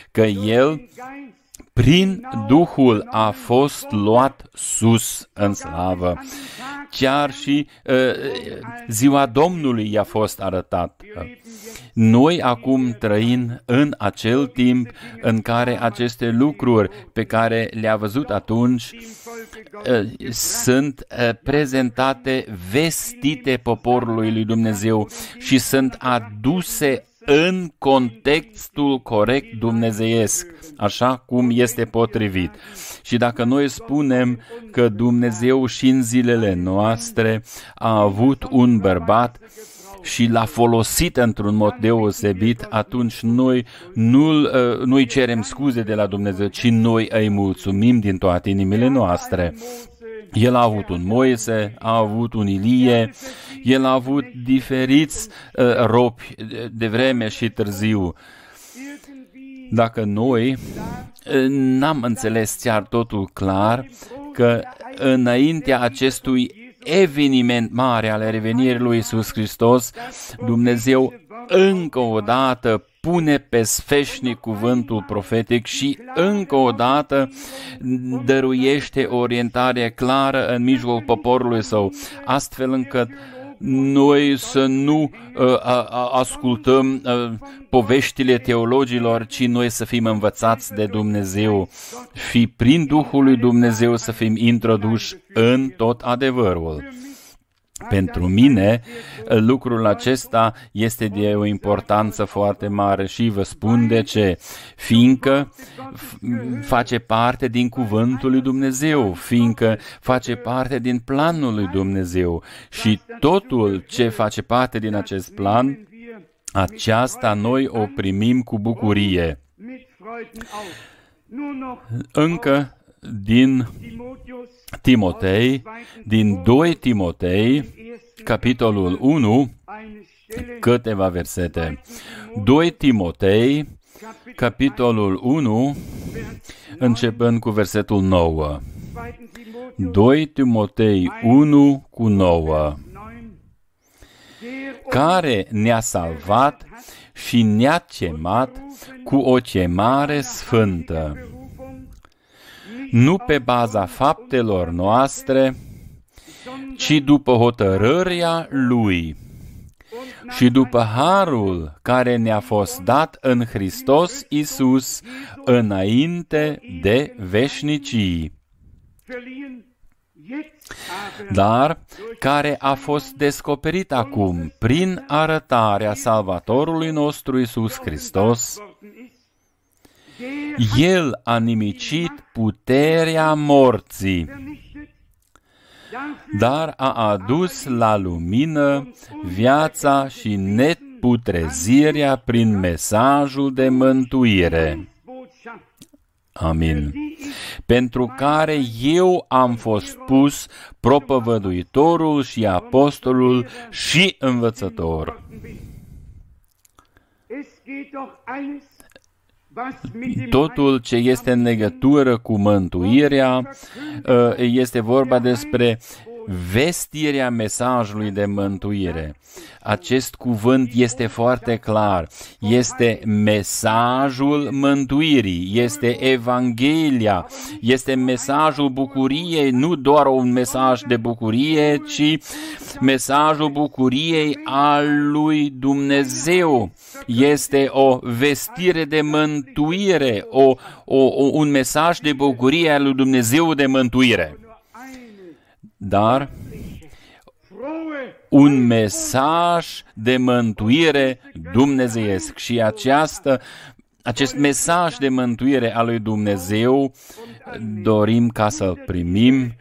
[SPEAKER 1] că El prin Duhul a fost luat sus în slavă. Chiar și uh, ziua Domnului i-a fost arătat. Noi acum trăim în acel timp în care aceste lucruri pe care le-a văzut atunci uh, sunt uh, prezentate, vestite poporului lui Dumnezeu și sunt aduse în contextul corect dumnezeiesc, așa cum este potrivit. Și dacă noi spunem că Dumnezeu și în zilele noastre a avut un bărbat și l-a folosit într-un mod deosebit, atunci noi nu-l, nu-i cerem scuze de la Dumnezeu, ci noi îi mulțumim din toate inimile noastre. El a avut un Moise, a avut un Ilie, el a avut diferiți uh, robi de vreme și târziu. Dacă noi uh, n-am înțeles chiar totul clar, că înaintea acestui eveniment mare ale revenirii lui Iisus Hristos, Dumnezeu încă o dată pune pe sfeșnic cuvântul profetic și încă o dată dăruiește orientare clară în mijlocul poporului său, astfel încât noi să nu uh, ascultăm uh, poveștile teologilor, ci noi să fim învățați de Dumnezeu și prin Duhul lui Dumnezeu să fim introduși în tot adevărul. Pentru mine, lucrul acesta este de o importanță foarte mare și vă spun de ce. Fiindcă face parte din cuvântul lui Dumnezeu, fiindcă face parte din planul lui Dumnezeu și totul ce face parte din acest plan, aceasta noi o primim cu bucurie. Încă din Timotei, din doi Timotei, capitolul unu, câteva versete. doi Timotei, capitolul unu, începând cu versetul nouă. doi Timotei unu cu nouă. Care ne-a salvat și ne-a chemat cu o chemare sfântă, nu pe baza faptelor noastre, ci după hotărârea Lui și după harul care ne-a fost dat în Hristos Iisus înainte de veșnicii, dar care a fost descoperit acum prin arătarea Salvatorului nostru Iisus Hristos. El a nimicit puterea morții, dar a adus la lumină viața și neputrezirea prin mesajul de mântuire. Amin. Pentru care eu am fost pus propovăduitorul și apostolul și învățător. Totul ce este în legătură cu mântuirea este vorba despre vestirea mesajului de mântuire. Acest cuvânt este foarte clar. Este mesajul mântuirii, este Evanghelia, este mesajul bucuriei, nu doar un mesaj de bucurie, ci mesajul bucuriei al lui Dumnezeu. Este o vestire de mântuire, o, o, un mesaj de bucurie al lui Dumnezeu de mântuire. Dar un mesaj de mântuire dumnezeiesc și această, acest mesaj de mântuire al lui Dumnezeu dorim ca să-l primim.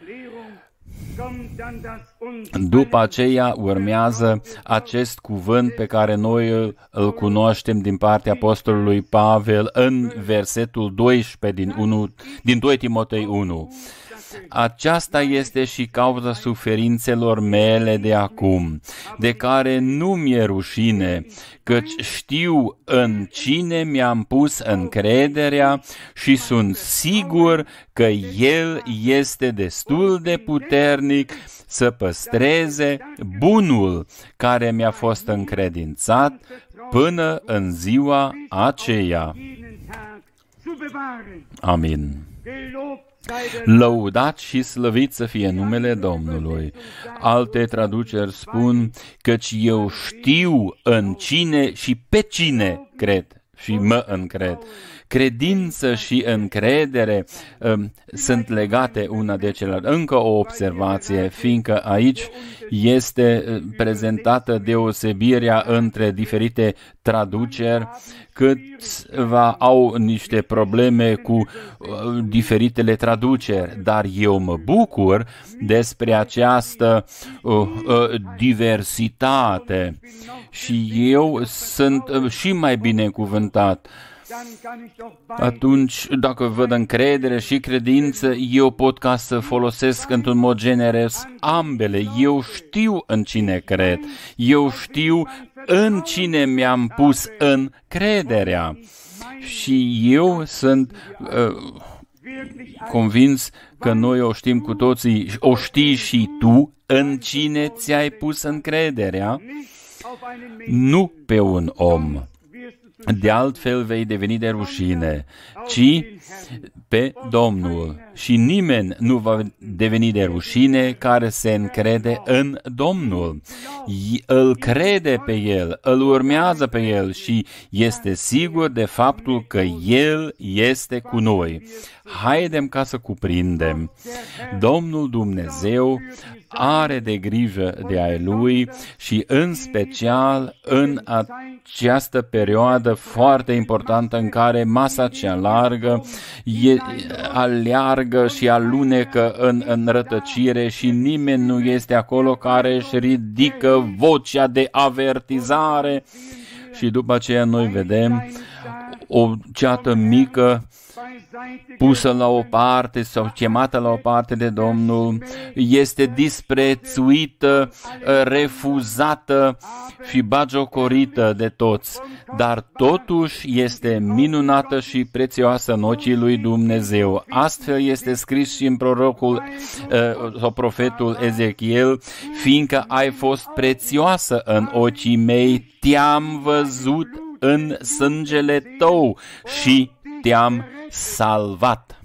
[SPEAKER 1] După aceea urmează acest cuvânt pe care noi îl, îl cunoaștem din partea apostolului Pavel în versetul doisprezece din, unu, din doi Timotei unu. Aceasta este și cauza suferințelor mele de acum, de care nu mi-e rușine, căci știu în cine mi-am pus încrederea și sunt sigur că El este destul de puternic să păstreze bunul care mi-a fost încredințat până în ziua aceea. Amin. Lăudat și slăvit să fie numele Domnului. Alte traduceri spun, căci eu știu în cine și pe cine cred și mă încred. Credință și încredere um, sunt legate una de celălalt. Încă o observație, fiindcă aici este prezentată deosebirea între diferite traduceri, câțiva au niște probleme cu uh, diferitele traduceri, dar eu mă bucur despre această uh, uh, diversitate și eu sunt uh, și mai binecuvântat. Atunci, dacă văd încredere și credință, eu pot ca să folosesc într-un mod generos ambele. Eu știu în cine cred. Eu știu în cine mi-am pus încrederea. Și eu sunt uh, convins că noi o știm cu toții, o știi și tu în cine ți-ai pus încrederea, nu pe un om. De altfel vei deveni de rușine, ci pe Domnul. Și nimeni nu va deveni de rușine care se încrede în Domnul. Îl crede pe El, îl urmează pe El și este sigur de faptul că El este cu noi. Haidem ca să cuprindem. Domnul Dumnezeu are de grijă de ai Lui și în special în această perioadă foarte importantă în care masa cea largă e, aleargă și alunecă în, în rătăcire și nimeni nu este acolo care își ridică vocea de avertizare și după aceea noi vedem o ceată mică pusă la o parte sau chemată la o parte de Domnul, este disprețuită, refuzată și bagiocorită de toți, dar totuși este minunată și prețioasă în ochii lui Dumnezeu. Astfel este scris și în prorocul sau profetul Ezechiel, fiindcă ai fost prețioasă în ochii mei, te-am văzut în sângele tău și te-am salvat.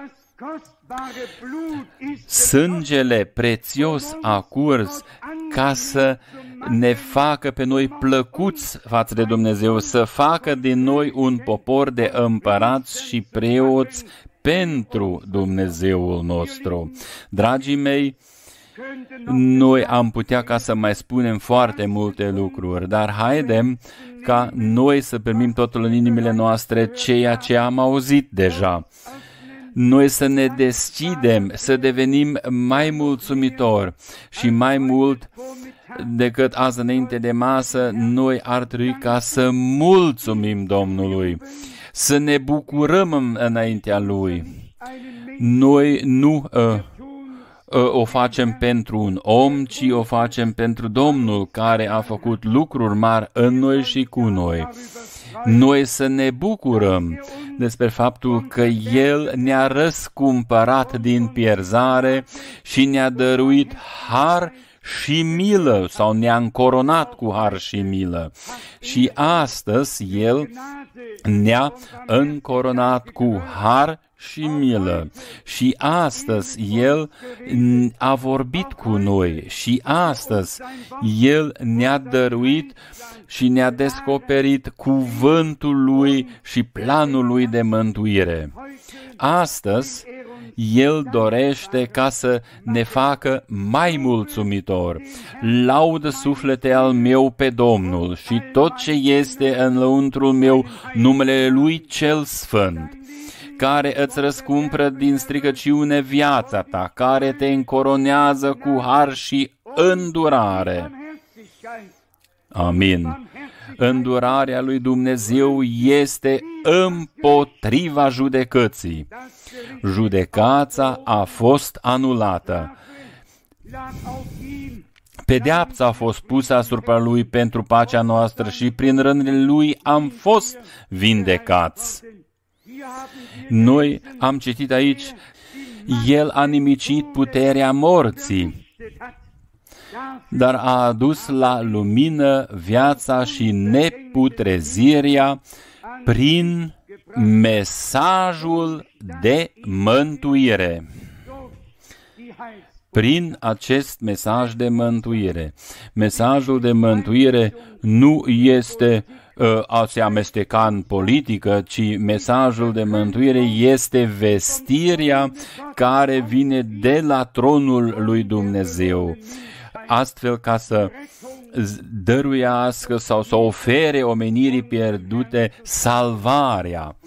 [SPEAKER 1] Sângele prețios a curs ca să ne facă pe noi plăcuți față de Dumnezeu, să facă din noi un popor de împărați și preoți pentru Dumnezeul nostru. Dragii mei, noi am putea ca să mai spunem foarte multe lucruri, dar haidem ca noi să primim totul în inimile noastre ceea ce am auzit deja. Noi să ne deschidem, să devenim mai mulțumitori și mai mult decât azi înainte de masă, noi ar trebui ca să mulțumim Domnului, să ne bucurăm înaintea Lui. Noi nu uh, o facem pentru un om, ci o facem pentru Domnul care a făcut lucruri mari în noi și cu noi. Noi să ne bucurăm despre faptul că El ne-a răscumpărat din pierzare și ne-a dăruit har și milă sau ne-a încoronat cu har și milă. Și astăzi El ne-a încoronat cu har și milă. Și astăzi El a vorbit cu noi și astăzi El ne-a dăruit și ne-a descoperit cuvântul Lui și planul Lui de mântuire. Astăzi El dorește ca să ne facă mai mulțumitori. Laudă suflete al meu pe Domnul și tot ce este în lăuntrul meu, numele Lui cel Sfânt, care îți răscumpără din stricăciune viața ta, care te încoronează cu har și îndurare. Amin. Îndurarea lui Dumnezeu este împotriva judecății. Judecața a fost anulată. Pedeapsa a fost pusă asupra Lui pentru pacea noastră și prin rănile Lui am fost vindecați. Noi am citit aici, El a nimicit puterea morții, dar a adus la lumină viața și neputrezirea prin mesajul de mântuire. Prin acest mesaj de mântuire. Mesajul de mântuire nu este uh, a se amesteca în politică, ci mesajul de mântuire este vestirea care vine de la tronul lui Dumnezeu. Astfel ca să dăruiască sau să ofere omenirii pierdute salvarea.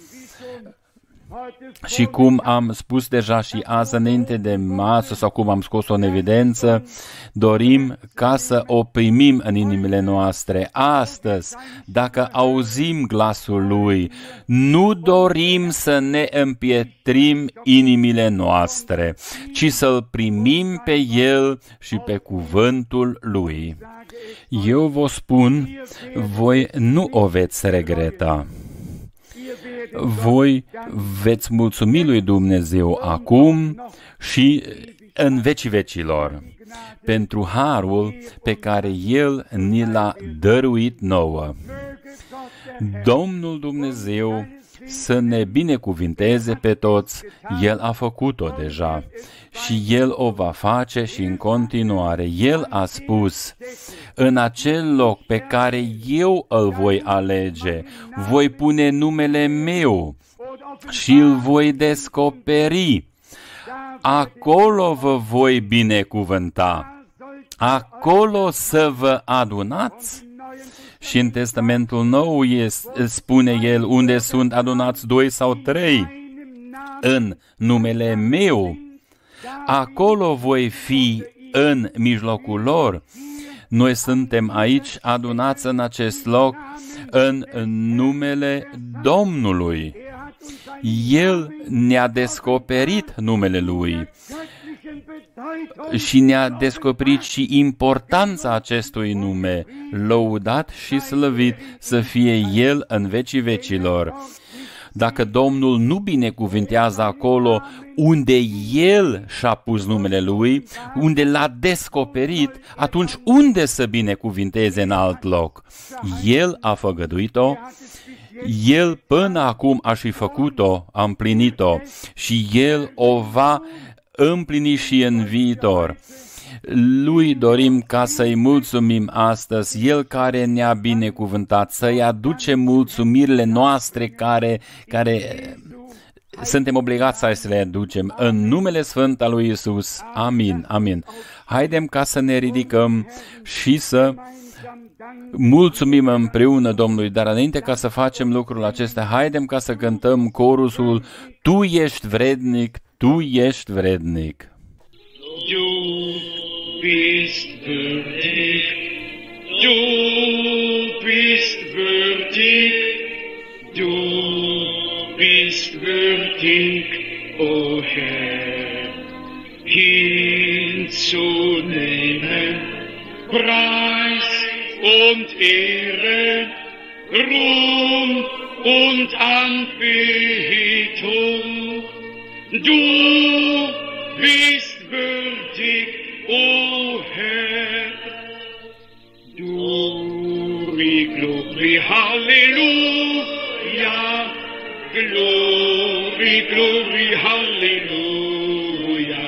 [SPEAKER 1] Și cum am spus deja și azi înainte de masă sau cum am scos-o în evidență, dorim ca să o primim în inimile noastre. Astăzi, dacă auzim glasul Lui, nu dorim să ne împietrim inimile noastre, ci să-L primim pe El și pe cuvântul Lui. Eu vă spun, voi nu o veți regreta. Voi veți mulțumi lui Dumnezeu acum și în vecii vecilor pentru harul pe care El ni l-a dăruit nouă. Domnul Dumnezeu să ne binecuvinteze pe toți, El a făcut-o deja și El o va face și în continuare. El a spus, în acel loc pe care eu îl voi alege, voi pune numele meu și îl voi descoperi. Acolo vă voi binecuvânta. Acolo să vă adunați. Și în Testamentul Nou este, spune El, unde sunt adunați doi sau trei în numele meu, acolo voi fi în mijlocul lor. Noi suntem aici adunați în acest loc în numele Domnului. El ne-a descoperit numele Lui și ne-a descoperit și importanța acestui nume, lăudat și slăvit să fie El în vecii vecilor. Dacă Domnul nu binecuvintează acolo unde El și-a pus numele Lui, unde l-a descoperit, atunci unde să binecuvinteze în alt loc? El a făgăduit-o, El până acum a și făcut-o, a împlinit-o și El o va împlini și în viitor. Lui dorim ca să-i mulțumim astăzi, El care ne-a binecuvântat, să-i aducem mulțumirile noastre care, care suntem obligați să le aducem. În numele Sfânt al lui Iisus. Amin, amin. Haidem ca să ne ridicăm și să mulțumim împreună Domnului, dar înainte ca să facem lucrul acesta, haidem ca să cântăm corusul Tu ești vrednic, Tu ești vrednic.
[SPEAKER 2] Du bist würdig, du bist würdig, du bist würdig, o Herr, hinzunehmen, Preis und Ehre, Ruhm und Anbetung. Du bist würdig, o Herr, glory, glory, Halleluja, glory, glory, Halleluja,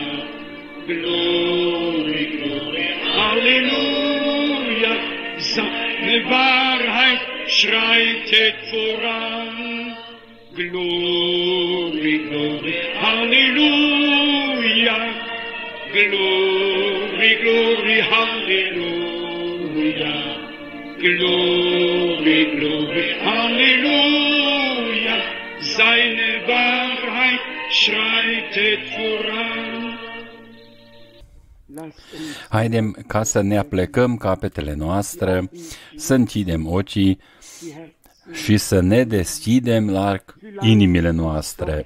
[SPEAKER 2] glory, glory, Halleluja, seine Wahrheit schreitet voran, glory, glory, Halleluja, glory, glory, Halleluja, glory, glory, Halleluja, seine Wahrheit schreitet voran.
[SPEAKER 1] Haidem ca să ne aplecăm capetele noastre, să închidem ochii și să ne deschidem larg inimile noastre.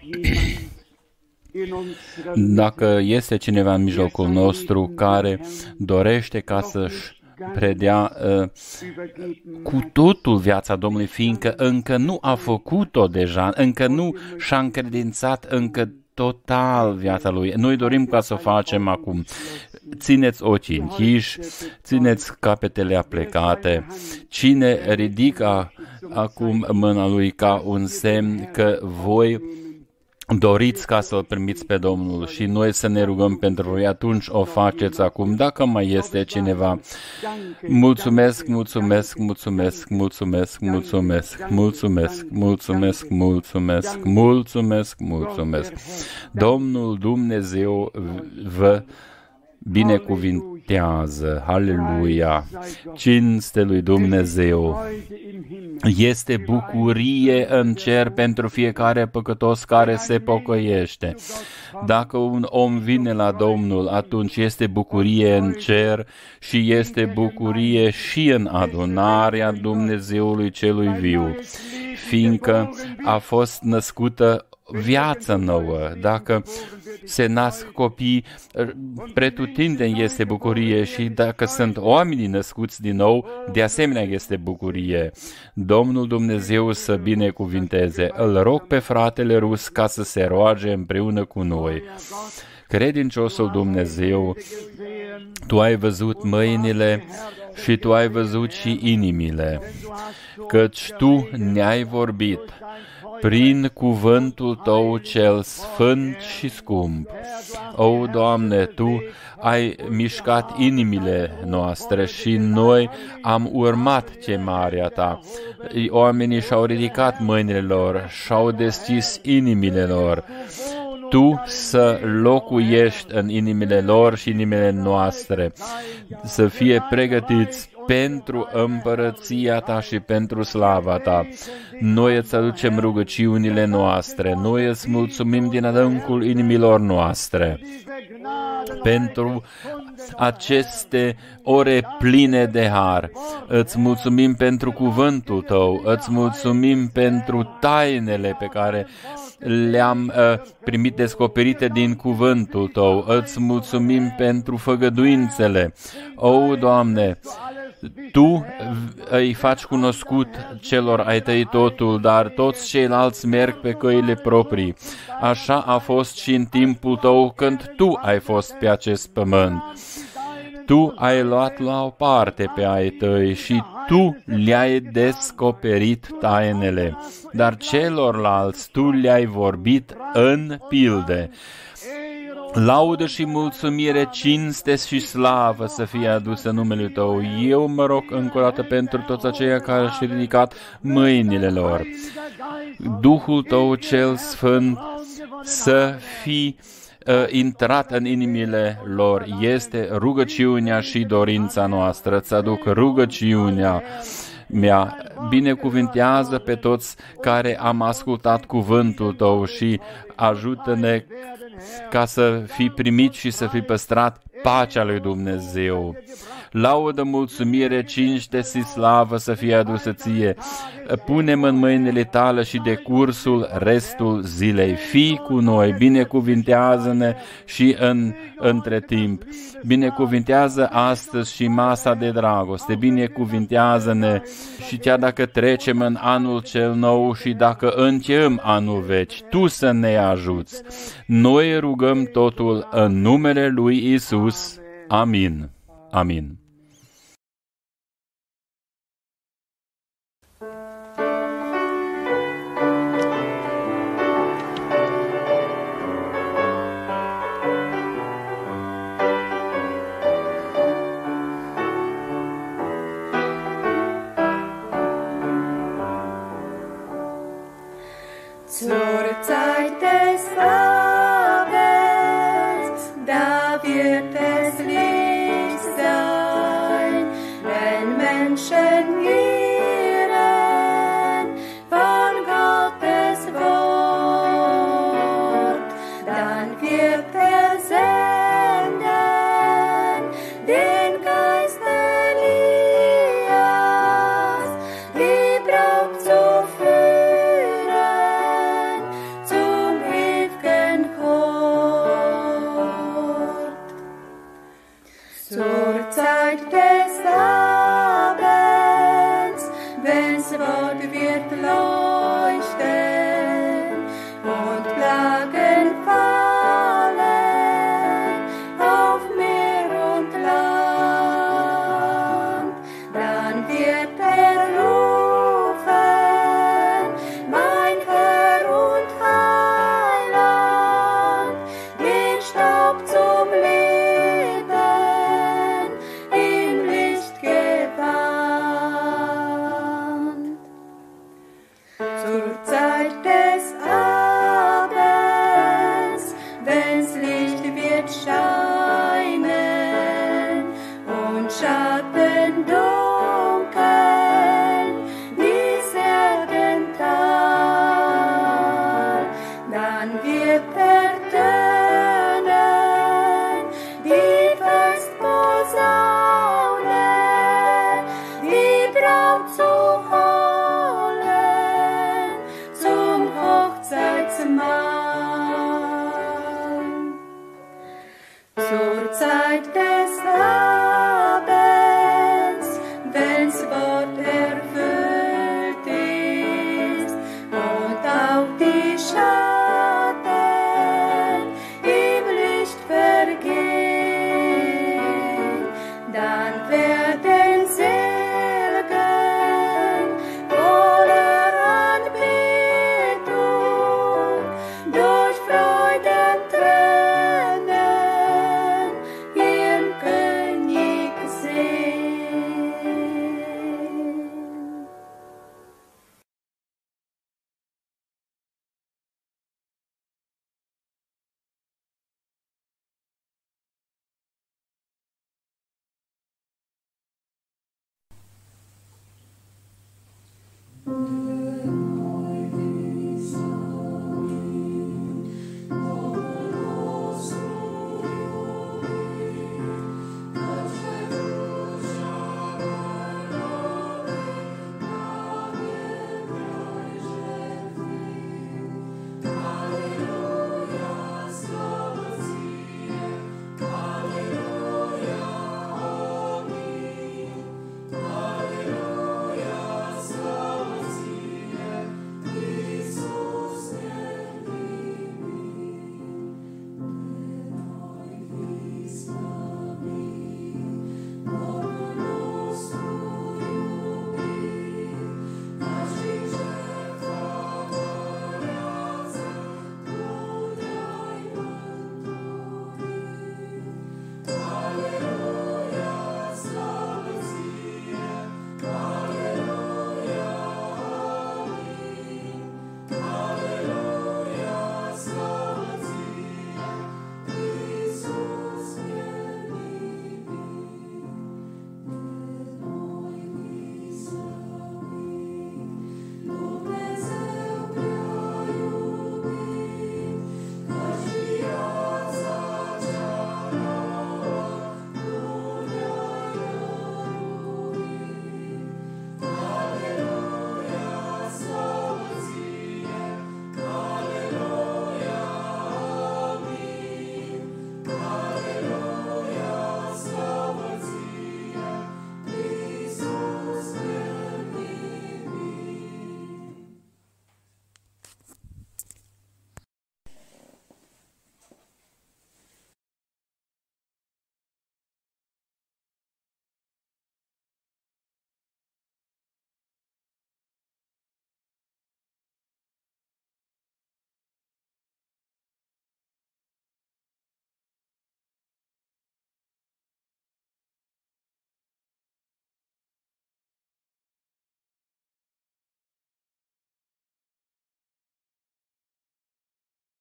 [SPEAKER 1] Dacă este cineva în mijlocul nostru care dorește ca să-și predea uh, cu totul viața Domnului, fiindcă încă nu a făcut-o deja, încă nu și-a încredințat încă total viața Lui. Noi dorim ca să o facem acum. Țineți ochii închiși, țineți capetele aplecate. Cine ridică acum mâna lui ca un semn că voi doriți ca să-L primiți pe Domnul și noi să ne rugăm pentru voi, atunci o faceți acum. Dacă mai este cineva, mulțumesc, mulțumesc, mulțumesc, mulțumesc, mulțumesc, mulțumesc, mulțumesc, mulțumesc, mulțumesc, mulțumesc. Domnul Dumnezeu vă binecuvintează. Haleluia! Cinste lui Dumnezeu! Este bucurie în cer pentru fiecare păcătos care se pocăiește. Dacă un om vine la Domnul, atunci este bucurie în cer și este bucurie și în adunarea Dumnezeului celui viu, fiindcă a fost născută viață nouă. Dacă se nasc copii, pretutindeni este bucurie și dacă sunt oamenii născuți din nou, de asemenea este bucurie. Domnul Dumnezeu să binecuvinteze. Îl rog pe fratele Rus ca să se roage împreună cu noi. Credinciosul Dumnezeu, Tu ai văzut mâinile și Tu ai văzut și inimile, căci Tu ne-ai vorbit prin cuvântul Tău cel sfânt și scump. O, Doamne, Tu ai mișcat inimile noastre și noi am urmat chemarea Ta. Oamenii și-au ridicat mâinile lor și-au deschis inimile lor. Tu să locuiești în inimile lor și inimile noastre, să fie pregătiți pentru împărăția Ta și pentru slava Ta. Noi îți aducem rugăciunile noastre, noi îți mulțumim din adâncul inimilor noastre pentru aceste ore pline de har. Îți mulțumim pentru cuvântul Tău, îți mulțumim pentru tainele pe care le-am uh, primit descoperite din cuvântul Tău. Îți mulțumim pentru făgăduințele. O, Doamne, Tu îi faci cunoscut celor ai Tăi totul, dar toți ceilalți merg pe căile proprii. Așa a fost și în timpul Tău când Tu ai fost pe acest pământ. Tu ai luat la o parte pe ai Tăi și Tu le-ai descoperit tainele, dar celorlalți Tu le-ai vorbit în pilde. Laudă și mulțumire, cinste și slavă să fie adusă numele Tău. Eu mă rog încă o dată pentru toți aceia care și-au ridicat mâinile lor. Duhul Tău cel Sfânt să fie uh, intrat în inimile lor. Este rugăciunea și dorința noastră. Îți aduc rugăciunea mea. Binecuvintează pe toți care am ascultat cuvântul Tău și ajută-ne ca să fii primit și să fii păstrat pacea lui Dumnezeu. Laudă, mulțumire, cinste și slavă să fie adusă Ție. Punem în mâinile Tale și de cursul restul zilei. Fii cu noi, binecuvintează-ne și în între timp. Binecuvintează astăzi și masa de dragoste. Binecuvintează-ne și chiar dacă trecem în anul cel nou și dacă încheiem anul vechi, Tu să ne ajuți. Noi rugăm totul în numele lui Isus. Amin. Amin.
[SPEAKER 3] Zur Zeit des Abends, da wird es Licht sein. Mahl. Zur Zeit des